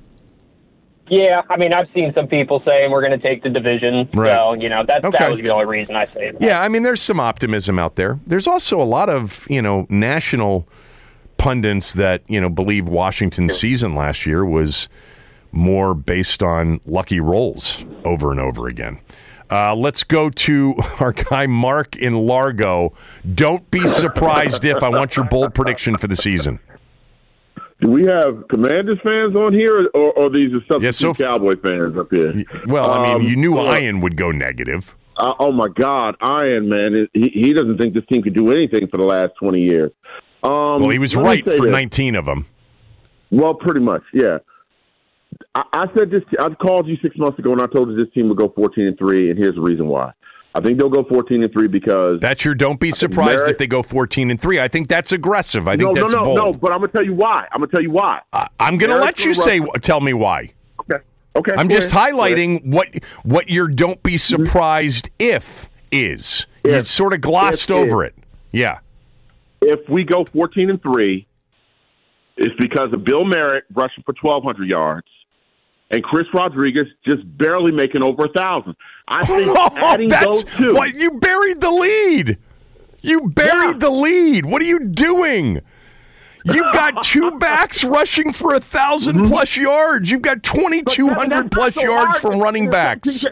Yeah, I mean, I've seen some people saying we're going to take the division. Right. So, you know, that, Okay. that was the only reason I say that. Yeah, I mean, there's some optimism out there. There's also a lot of, you know, national pundits that, you know, believe Washington's season last year was more based on lucky rolls over and over again. Uh, let's go to our guy Mark in Largo. Don't be surprised if, I want your bold prediction for the season. Do we have Commanders fans on here, or, or these are substitute Yeah, so- Cowboy fans up here? Well, I mean, Um, you knew well, Ian would go negative. Uh, oh my God, Ian, man, it- he, he doesn't think this team could do anything for the last twenty years. Um, Well, he was let me right say for this. nineteen of them. Well, pretty much, yeah. I, I said this. I called you six months ago, and I told you this team would go fourteen and three, and here's the reason why. I think they'll go fourteen and three because That's your don't be surprised Merritt- if they go fourteen and three. I think that's aggressive. I no, think that's no, no, bold. no. But I'm gonna tell you why. I'm gonna tell you why. I, I'm going to Merritt's let you gonna say rush- tell me why. Okay. Okay. I'm go just ahead. highlighting what what your don't be surprised if is. you If- sort of glossed if over is. it. Yeah. If we go fourteen and three, it's because of Bill Merritt rushing for twelve hundred yards and Chris Rodriguez just barely making over a thousand. I think Oh, adding that's those two. what you buried the lead. You buried Yeah. the lead. What are you doing? You've got two backs rushing for a thousand plus yards. You've got twenty two hundred plus That's so yards hard. from running backs.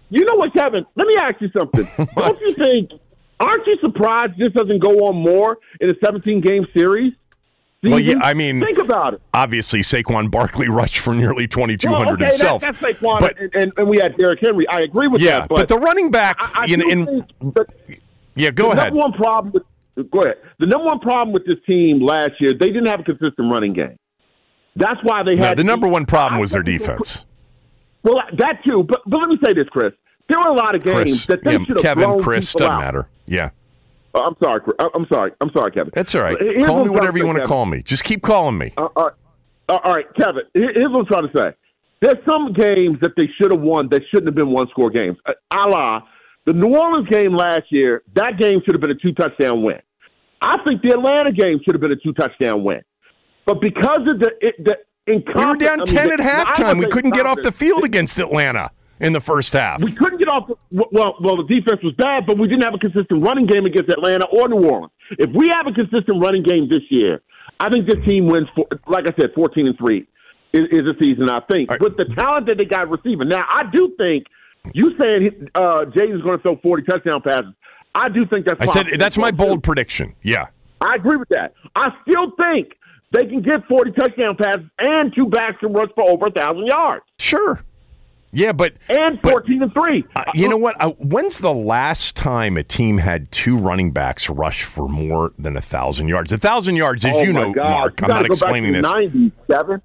You know what, Kevin? Let me ask you something. Don't you think? Aren't you surprised this doesn't go on more in a seventeen-game series? Season? Well, yeah, I mean, think about it. Obviously, Saquon Barkley rushed for nearly twenty-two hundred well, okay, himself. That, that's Saquon, but, and, and, and we had Derrick Henry. I agree with yeah, that. But, but the running back, I, I in, in that yeah, go the ahead. Number one problem with go ahead. The number one problem with this team last year, they didn't have a consistent running game. That's why they had no, the number one problem was their defense. Well, that too. But but let me say this, Chris. There were a lot of games Chris, that they yeah, should have Kevin, blown Chris, people doesn't out. matter. Yeah. Uh, I'm sorry. Chris. I- I'm sorry. I'm sorry, Kevin. That's all right. Here's Call what me I'm whatever trying you to want say, to call me. Just keep calling me. Uh, all, right. Uh, all right, Kevin. here- Here's what I'm trying to say. There's some games that they should have won that shouldn't have been one-score games. Uh, a la the New Orleans game last year, that game should have been a two-touchdown win. I think the Atlanta game should have been a two-touchdown win. But because of the, it, the We were down I mean, ten the, at halftime. We couldn't get off the field against Atlanta in the first half. We couldn't get off. The, well, well, the defense was bad, but we didn't have a consistent running game against Atlanta or New Orleans. If we have a consistent running game this year, I think this team wins. For, like I said, fourteen and three is, is a season. I think right. With the talent that they got receiving. Now, I do think you saying uh, Jaden's going to throw forty touchdown passes. I do think that's. I said that's my bold prediction. Yeah, I agree with that. I still think they can get forty touchdown passes and two backs can rush for over a thousand yards. Sure. Yeah, but and fourteen but, and three. Uh, you know what? Uh, when's the last time a team had two running backs rush for more than a thousand yards? A thousand yards, as oh you know, God. Mark. You I'm not go explaining back to this. ninety-seven.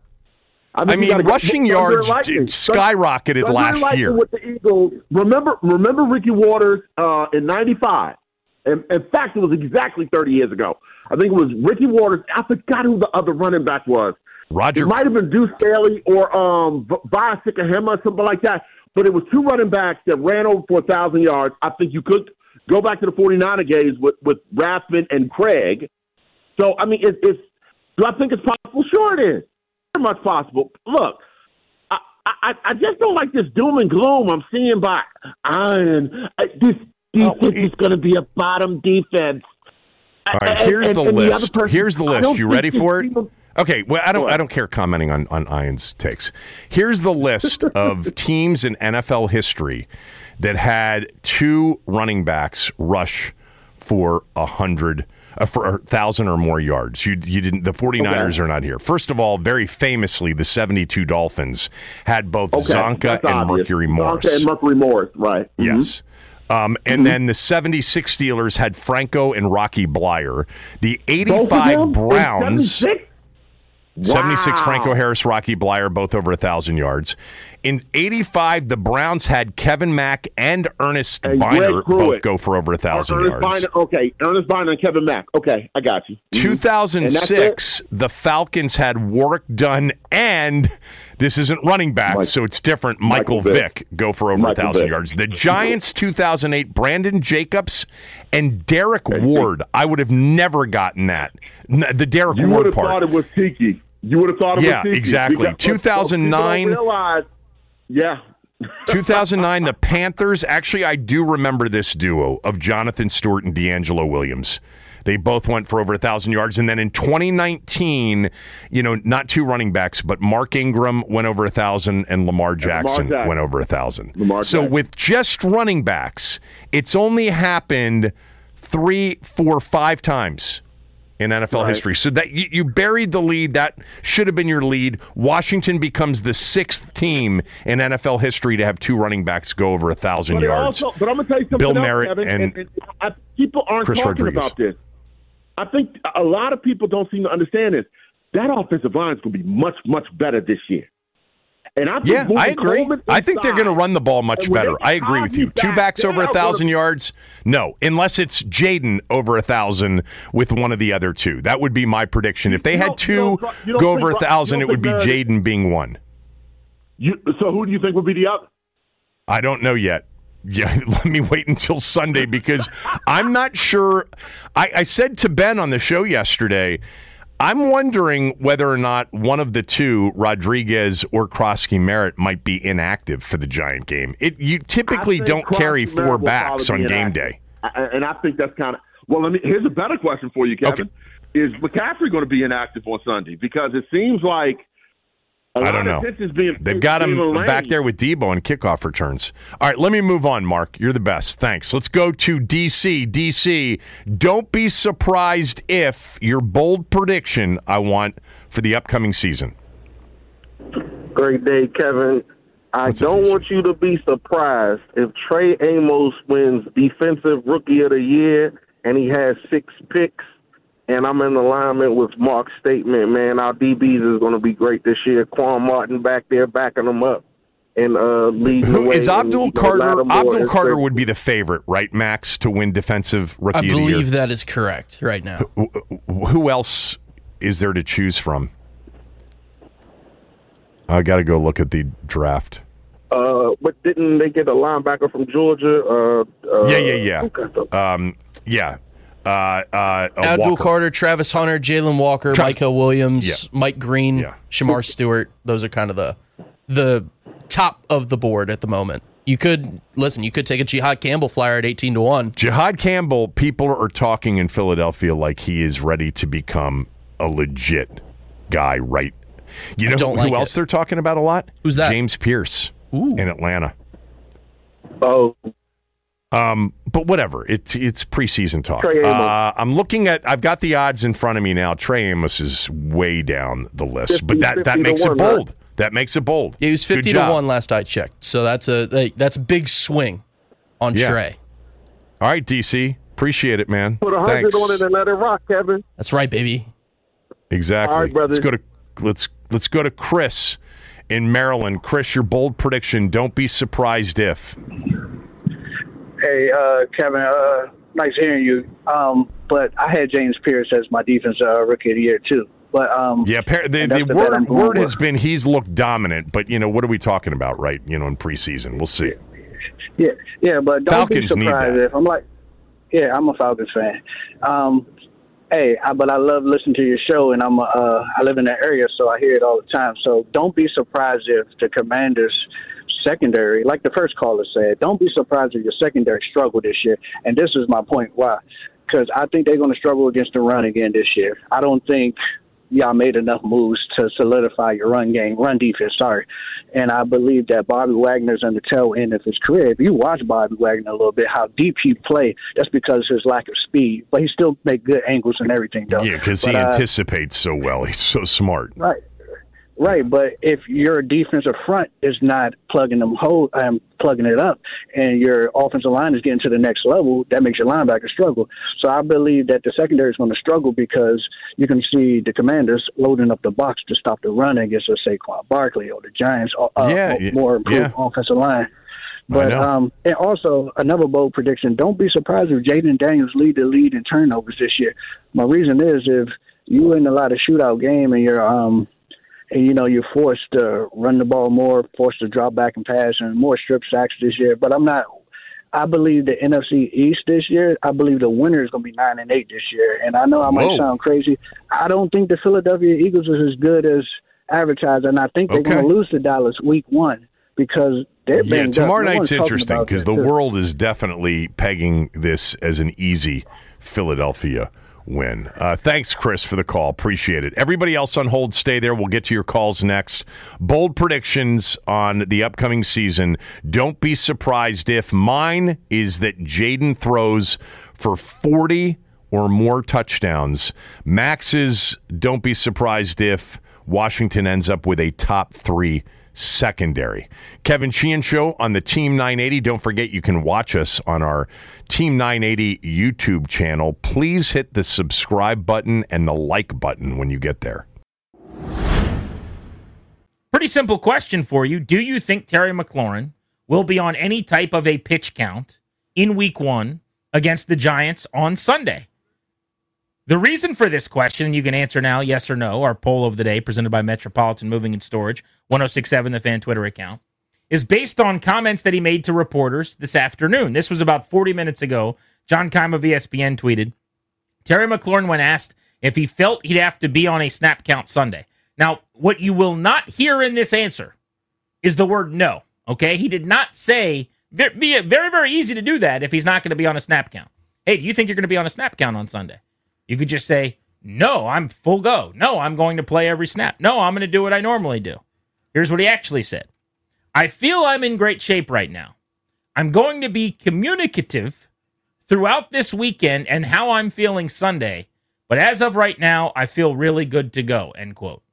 I mean, I mean rushing go, yards skyrocketed Thunder last Lightning year. With the Eagles, remember, remember Ricky Waters uh, in ninety-five. And in fact, it was exactly thirty years ago. I think it was Ricky Waters. I forgot who the other running back was. Roger. It might have been Deuce Staley or um, Vaya Sikahema or something like that. But it was two running backs that ran over for one thousand yards. I think you could go back to the forty-niner games with, with Rathman and Craig. So, I mean, it, it's do I think it's possible? Sure it is. Very much possible. Look, I, I, I just don't like this doom and gloom I'm seeing by Iron. This defense oh, is going to be a bottom defense. All right, here's and, the and, list. And the person, here's the list. You ready for it? Okay, well, I don't I don't care commenting on, on Ian's takes. Here's the list of teams in N F L history that had two running backs rush for a hundred uh, for a thousand or more yards. You you didn't the 49ers okay. are not here. First of all, very famously, the seventy-two Dolphins had both okay, Zonka and obvious. Mercury Morris. Zonka and Mercury Morris, right. Mm-hmm. Yes. Um, and mm-hmm. then the seventy-six Steelers had Franco and Rocky Blyer. The eighty-five Browns... Wow. seventy-six Franco Harris, Rocky Blyer, both over one thousand yards. In eighty-five, the Browns had Kevin Mack and Ernest and Biner both go for over one thousand Ernest yards. Biner, okay, Ernest Biner and Kevin Mack. Okay, I got you. Mm-hmm. two thousand six, the Falcons had Warwick Dunn and, this isn't running back, Mike, so it's different, Michael, Michael Vick. Vick go for over one thousand yards. The Giants, two thousand eight, Brandon Jacobs and Derek Ward. I would have never gotten that. The Derek you Ward part. You would have part. thought it was Tiki. You would have thought it yeah, was Tiki. Yeah, exactly. Because, two thousand nine. Realize, yeah. two thousand nine, the Panthers. Actually, I do remember this duo of Jonathan Stewart and D'Angelo Williams. They both went for over one thousand yards. And then in twenty nineteen, you know, not two running backs, but Mark Ingram went over one thousand and Lamar Jackson, Lamar Jackson. went over one thousand. Lamar so Jackson. with just running backs, it's only happened three, four, five times in N F L right. history. So that you, you buried the lead. That should have been your lead. Washington becomes the sixth team in N F L history to have two running backs go over one thousand but yards. Also, but I'm going to tell you something Bill else, Merritt Kevin, and, and, and I, people aren't Chris talking Rodriguez. about this. I think a lot of people don't seem to understand this. That offensive line is going to be much, much better this year. And I think yeah, I agree. Inside, I think they're going to run the ball much better. I agree with you. Back, Two backs over a thousand gonna... yards? No, unless it's Jaden over a thousand with one of the other two. That would be my prediction. If they had two go over a thousand, it would be Jaden being one. You, so who do you think would be the other? I don't know yet. Yeah, let me wait until Sunday because I'm not sure. I, I said to Ben on the show yesterday, I'm wondering whether or not one of the two, Rodriguez or Krosky Merritt, might be inactive for the Giant game. It you typically don't Krosky carry four backs on game day. I, and I think that's kind of well. Let me. Here's a better question for you, Kevin: okay. Is McCaffrey going to be inactive on Sunday? Because it seems like A I don't lot of know. attention's being They've paid got to him Cleveland Lane. back there with Debo on kickoff returns. All right, let me move on, Mark. You're the best. Thanks. Let's go to D C. D C, don't be surprised if your bold prediction I want for the upcoming season. Great day, Kevin. I What's don't want you to be surprised if Trey Amos wins Defensive Rookie of the Year and he has six picks, and I'm in alignment with Mark's statement, man. Our D Bs is going to be great this year. Quan Martin back there backing them up and uh, leading the Who way. is Abdul and, you know, Carter? Lattimore Abdul is Carter great. would be the favorite, right, Max, to win Defensive Rookie I of the Year? believe that is correct right now. Who, who else is there to choose from? I got to go look at the draft. Uh, but didn't they get a linebacker from Georgia? Uh, uh, Yeah, yeah, yeah. Um, yeah. Uh, uh, Abdul Walker. Carter, Travis Hunter, Jalen Walker, Tra- Micah Williams, Yeah. Mike Green, Yeah. Shamar Stewart. Those are kind of the the top of the board at the moment. You could listen. You could take a Jihad Campbell flyer at eighteen to one. Jihad Campbell, people are talking in Philadelphia like he is ready to become a legit guy, right? You I know don't who, like else it. they're talking about a lot? Who's that? James Pierce Ooh. in Atlanta. Oh. Um, but whatever. It's it's preseason talk. Trey Amos. Uh, I'm looking at. I've got the odds in front of me now. Trey Amos is way down the list, fifty, but that that fifty to makes it one, bold. right? That makes it bold. Yeah, he was Good fifty to job. one last I checked. So that's a like, that's a big swing on Yeah. Trey. All right, D C. Appreciate it, man. Put a hundred Thanks. on it and let it rock, Kevin. That's right, baby. Exactly. All right, brother. Let's go to let's let's go to Chris in Maryland. Chris, your bold prediction. Don't be surprised if. Hey, uh, Kevin, uh, nice hearing you. Um, but I had James Pierce as my defense uh, rookie of the year, too. But um, Yeah, par- the, and the that's the bet I'm word going word has with. been he's looked dominant, but you know what are we talking about, right? You know, in preseason, we'll see. Yeah, yeah, but don't Falcons be need surprised that. if I'm like, yeah, I'm a Falcons fan. Um, hey, I, but I love listening to your show, and I'm a, uh, I live in that area, so I hear it all the time. So don't be surprised if the Commanders secondary, like the first caller said, don't be surprised if your secondary struggle this year. And this is my point why, because I think they're going to struggle against the run again this year. I don't think y'all made enough moves to solidify your run game, run defense, sorry. And I believe that Bobby Wagner's on the tail end of his career. If you watch Bobby Wagner a little bit, how deep he play, that's because of his lack of speed. But he still make good angles and everything, though. Yeah, because he But, uh, anticipates so well. He's so smart. Right. Right, but if your defensive front is not plugging them hole, um, plugging it up, and your offensive line is getting to the next level, that makes your linebacker struggle. So I believe that the secondary is going to struggle because you can see the Commanders loading up the box to stop the run against, let's say, Saquon Barkley or the Giants, uh, Yeah, uh, more improved yeah. offensive line. I But know. um, and also another bold prediction: don't be surprised if Jaden Daniels lead the lead in turnovers this year. My reason is if you in a lot of shootout game and you're um. And, you know, you're forced to run the ball more, forced to drop back and pass, and more strip sacks this year. But I'm not – I believe the N F C East this year, I believe the winner is going to be nine and eight this year. And I know I might Whoa. sound crazy. I don't think the Philadelphia Eagles is as good as advertised, and I think they're Okay. going to lose to Dallas week one because they're Yeah, banged up. tomorrow No one's night's talking interesting about because that, the too. world is definitely pegging this as an easy Philadelphia win. Uh, thanks, Chris, for the call. Appreciate it. Everybody else on hold, stay there. We'll get to your calls next. Bold predictions on the upcoming season. Don't be surprised if mine is that Jaden throws for forty or more touchdowns. Max's, don't be surprised if Washington ends up with a top three secondary. Kevin Sheehan Show on the Team nine eighty. Don't forget you can watch us on our Team nine eighty YouTube channel. Please hit the subscribe button and the like button when you get there. Pretty simple question for you. Do you think Terry McLaurin will be on any type of a pitch count in week one against the Giants on Sunday? The reason for this question, and you can answer now, yes or no, our poll of the day presented by Metropolitan Moving and Storage, ten sixty-seven, the Fan Twitter account, is based on comments that he made to reporters this afternoon. This was about forty minutes ago. John Keim of E S P N tweeted, Terry McLaurin, when asked if he felt he'd have to be on a snap count Sunday. Now, what you will not hear in this answer is the word no, okay? He did not say, it'd be very, very easy to do that if he's not going to be on a snap count. Hey, do you think you're going to be on a snap count on Sunday? You could just say, no, I'm full go. No, I'm going to play every snap. No, I'm going to do what I normally do. Here's what he actually said. I feel I'm in great shape right now. I'm going to be communicative throughout this weekend and how I'm feeling Sunday. But as of right now, I feel really good to go, end quote.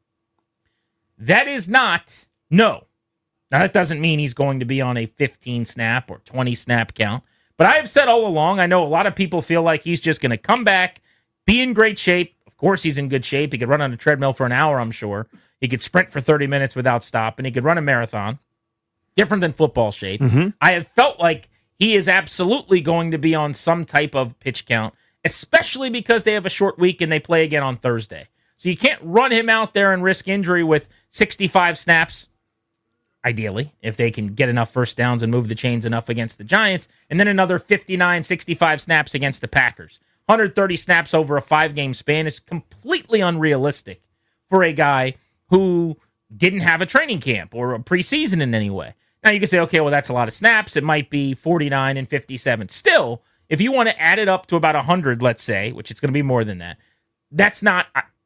That is not, no. Now, that doesn't mean he's going to be on a fifteen snap or twenty snap count. But I have said all along, I know a lot of people feel like he's just going to come back, be in great shape. Of course he's in good shape. He could run on a treadmill for an hour, I'm sure. He could sprint for thirty minutes without stop, and he could run a marathon. Different than football shape. Mm-hmm. I have felt like he is absolutely going to be on some type of pitch count, especially because they have a short week and they play again on Thursday. So you can't run him out there and risk injury with sixty-five snaps, ideally, if they can get enough first downs and move the chains enough against the Giants, and then another fifty-nine, sixty-five snaps against the Packers. one hundred thirty snaps over a five-game span is completely unrealistic for a guy who didn't have a training camp or a preseason in any way. Now, you could say, okay, well, that's a lot of snaps. It might be forty-nine and fifty-seven. Still, if you want to add it up to about one hundred, let's say, which it's going to be more than that, that's not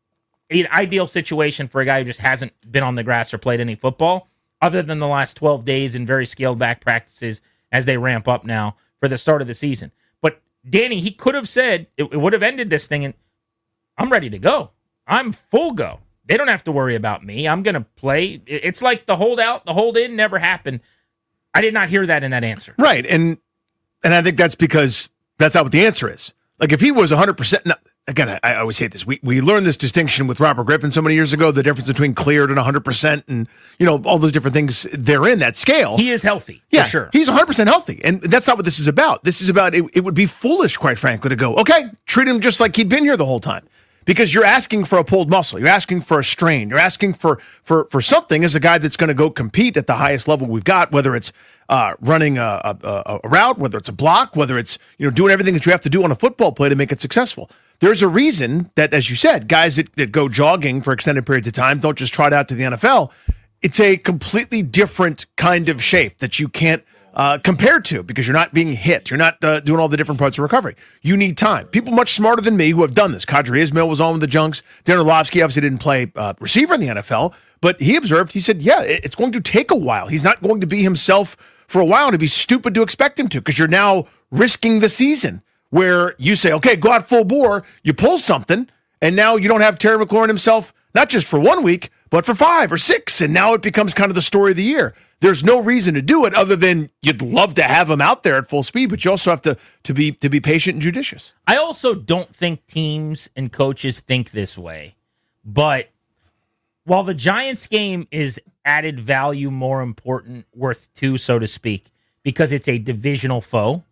an ideal situation for a guy who just hasn't been on the grass or played any football, other than the last twelve days in very scaled-back practices as they ramp up now for the start of the season. But, Danny, he could have said, it, it would have ended this thing, and I'm ready to go. I'm full go. They don't have to worry about me. I'm going to play. It's like the holdout, the hold in never happened. I did not hear that in that answer. Right. And and I think that's because that's not what the answer is. Like if he was one hundred percent, no, again, I, I always hate this. We we learned this distinction with Robert Griffin so many years ago, the difference between cleared and one hundred percent and, you know, all those different things. They're in that scale. He is healthy, yeah, for sure. He's one hundred percent healthy. And that's not what this is about. This is about, it, it would be foolish, quite frankly, to go, okay, treat him just like he'd been here the whole time. Because you're asking for a pulled muscle. You're asking for a strain. You're asking for for for something as a guy that's going to go compete at the highest level we've got, whether it's uh, running a, a, a route, whether it's a block, whether it's you know doing everything that you have to do on a football play to make it successful. There's a reason that, as you said, guys that, that go jogging for extended periods of time don't just trot out to the N F L. It's a completely different kind of shape that you can't Uh, compared to, because you're not being hit. You're not uh, doing all the different parts of recovery. You need time. People much smarter than me who have done this. Kadri Ismail was on with the Junks. Dan Orlovsky obviously didn't play uh, receiver in the N F L, but he observed, he said, yeah, it's going to take a while. He's not going to be himself for a while, and it'd be stupid to expect him to, because you're now risking the season where you say, okay, go out full bore, you pull something, and now you don't have Terry McLaurin himself, not just for one week, but for five or six, and now it becomes kind of the story of the year. There's no reason to do it other than you'd love to have him out there at full speed, but you also have to to be to be patient and judicious. I also don't think teams and coaches think this way. But while the Giants game is added value more important, worth two, so to speak, because it's a divisional foe,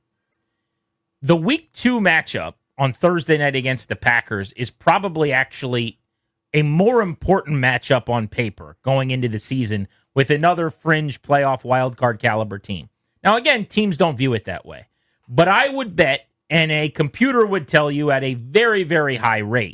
the week two matchup on Thursday night against the Packers is probably actually a more important matchup on paper going into the season with another fringe playoff wildcard caliber team. Now, again, teams don't view it that way. But I would bet, and a computer would tell you at a very, very high rate,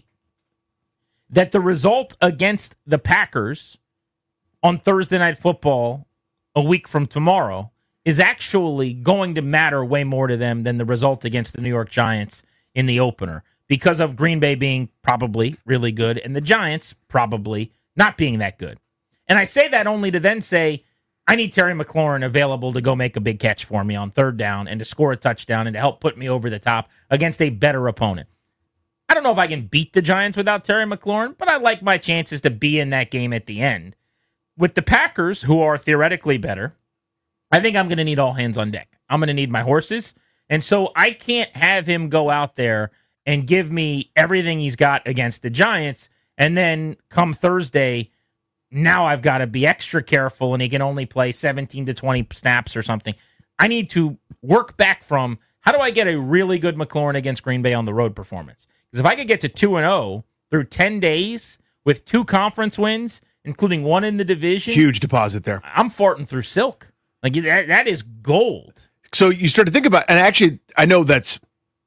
that the result against the Packers on Thursday Night Football a week from tomorrow is actually going to matter way more to them than the result against the New York Giants in the opener, because of Green Bay being probably really good and the Giants probably not being that good. And I say that only to then say, I need Terry McLaurin available to go make a big catch for me on third down and to score a touchdown and to help put me over the top against a better opponent. I don't know if I can beat the Giants without Terry McLaurin, but I like my chances to be in that game at the end. With the Packers, who are theoretically better, I think I'm going to need all hands on deck. I'm going to need my horses. And so I can't have him go out there and give me everything he's got against the Giants, and then come Thursday, now I've got to be extra careful, and he can only play seventeen to twenty snaps or something. I need to work back from, how do I get a really good McLaurin against Green Bay on the road performance? Because if I could get to two and oh through ten days with two conference wins, including one in the division. Huge deposit there. I'm farting through silk. Like that, that is gold. So you start to think about, and actually, I know that's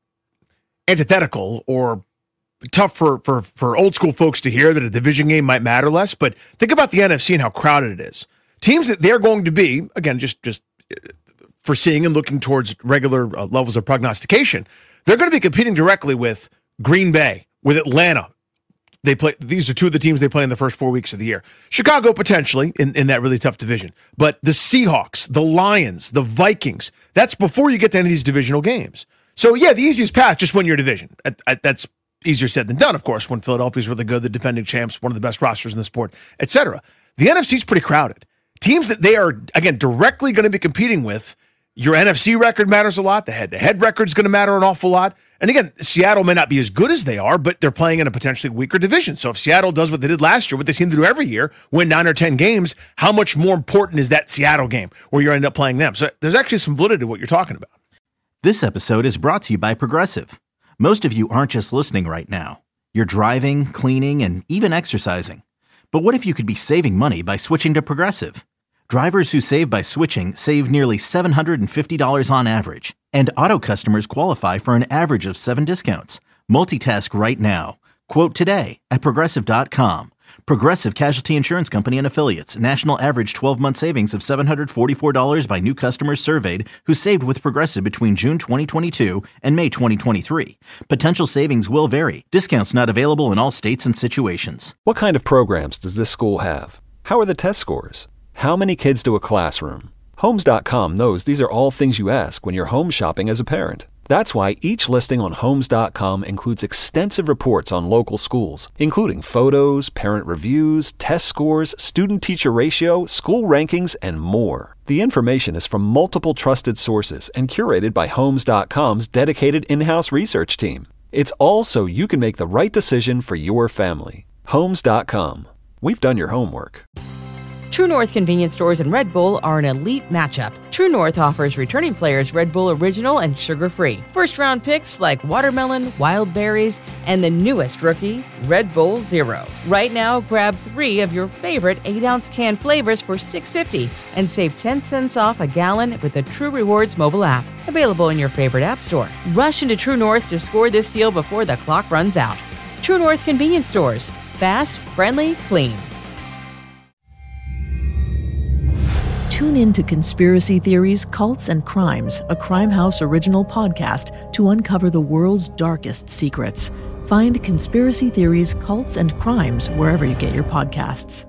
antithetical or tough for, for, for old school folks to hear that a division game might matter less, but think about the N F C and how crowded it is. Teams that they're going to be, again, just, just foreseeing and looking towards regular uh, levels of prognostication, they're going to be competing directly with Green Bay, with Atlanta, they play. These are two of the teams they play in the first four weeks of the year. Chicago potentially in, in that really tough division, but the Seahawks, the Lions, the Vikings. That's before you get to any of these divisional games. So yeah, the easiest path, just win your division. That's easier said than done, of course. When Philadelphia's really good, the defending champs, one of the best rosters in the sport, et cetera. The N F C's pretty crowded. Teams that they are again directly going to be competing with. Your N F C record matters a lot. The head-to-head record is going to matter an awful lot. And again, Seattle may not be as good as they are, but they're playing in a potentially weaker division. So if Seattle does what they did last year, what they seem to do every year, win nine or ten games, how much more important is that Seattle game where you end up playing them? So there's actually some validity to what you're talking about. This episode is brought to you by Progressive. Most of you aren't just listening right now. You're driving, cleaning, and even exercising. But what if you could be saving money by switching to Progressive? Drivers who save by switching save nearly seven hundred fifty dollars on average. And auto customers qualify for an average of seven discounts. Multitask right now. Quote today at Progressive dot com. Progressive Casualty Insurance Company and Affiliates. National average twelve-month savings of seven hundred forty-four dollars by new customers surveyed who saved with Progressive between June twenty twenty-two and May twenty twenty-three. Potential savings will vary. Discounts not available in all states and situations. What kind of programs does this school have? How are the test scores? How many kids do a classroom? Homes dot com knows these are all things you ask when you're home shopping as a parent. That's why each listing on Homes dot com includes extensive reports on local schools, including photos, parent reviews, test scores, student-teacher ratio, school rankings, and more. The information is from multiple trusted sources and curated by Homes dot com's dedicated in-house research team. It's all so you can make the right decision for your family. Homes dot com. We've done your homework. True North convenience stores and Red Bull are an elite matchup. True North offers returning players Red Bull Original and sugar-free. First-round picks like watermelon, wild berries, and the newest rookie, Red Bull Zero. Right now, grab three of your favorite eight-ounce can flavors for six dollars and fifty cents and save ten cents off a gallon with the True Rewards mobile app. Available in your favorite app store. Rush into True North to score this deal before the clock runs out. True North convenience stores. Fast, friendly, clean. Tune in to Conspiracy Theories, Cults, and Crimes, a Crime House original podcast to uncover the world's darkest secrets. Find Conspiracy Theories, Cults, and Crimes wherever you get your podcasts.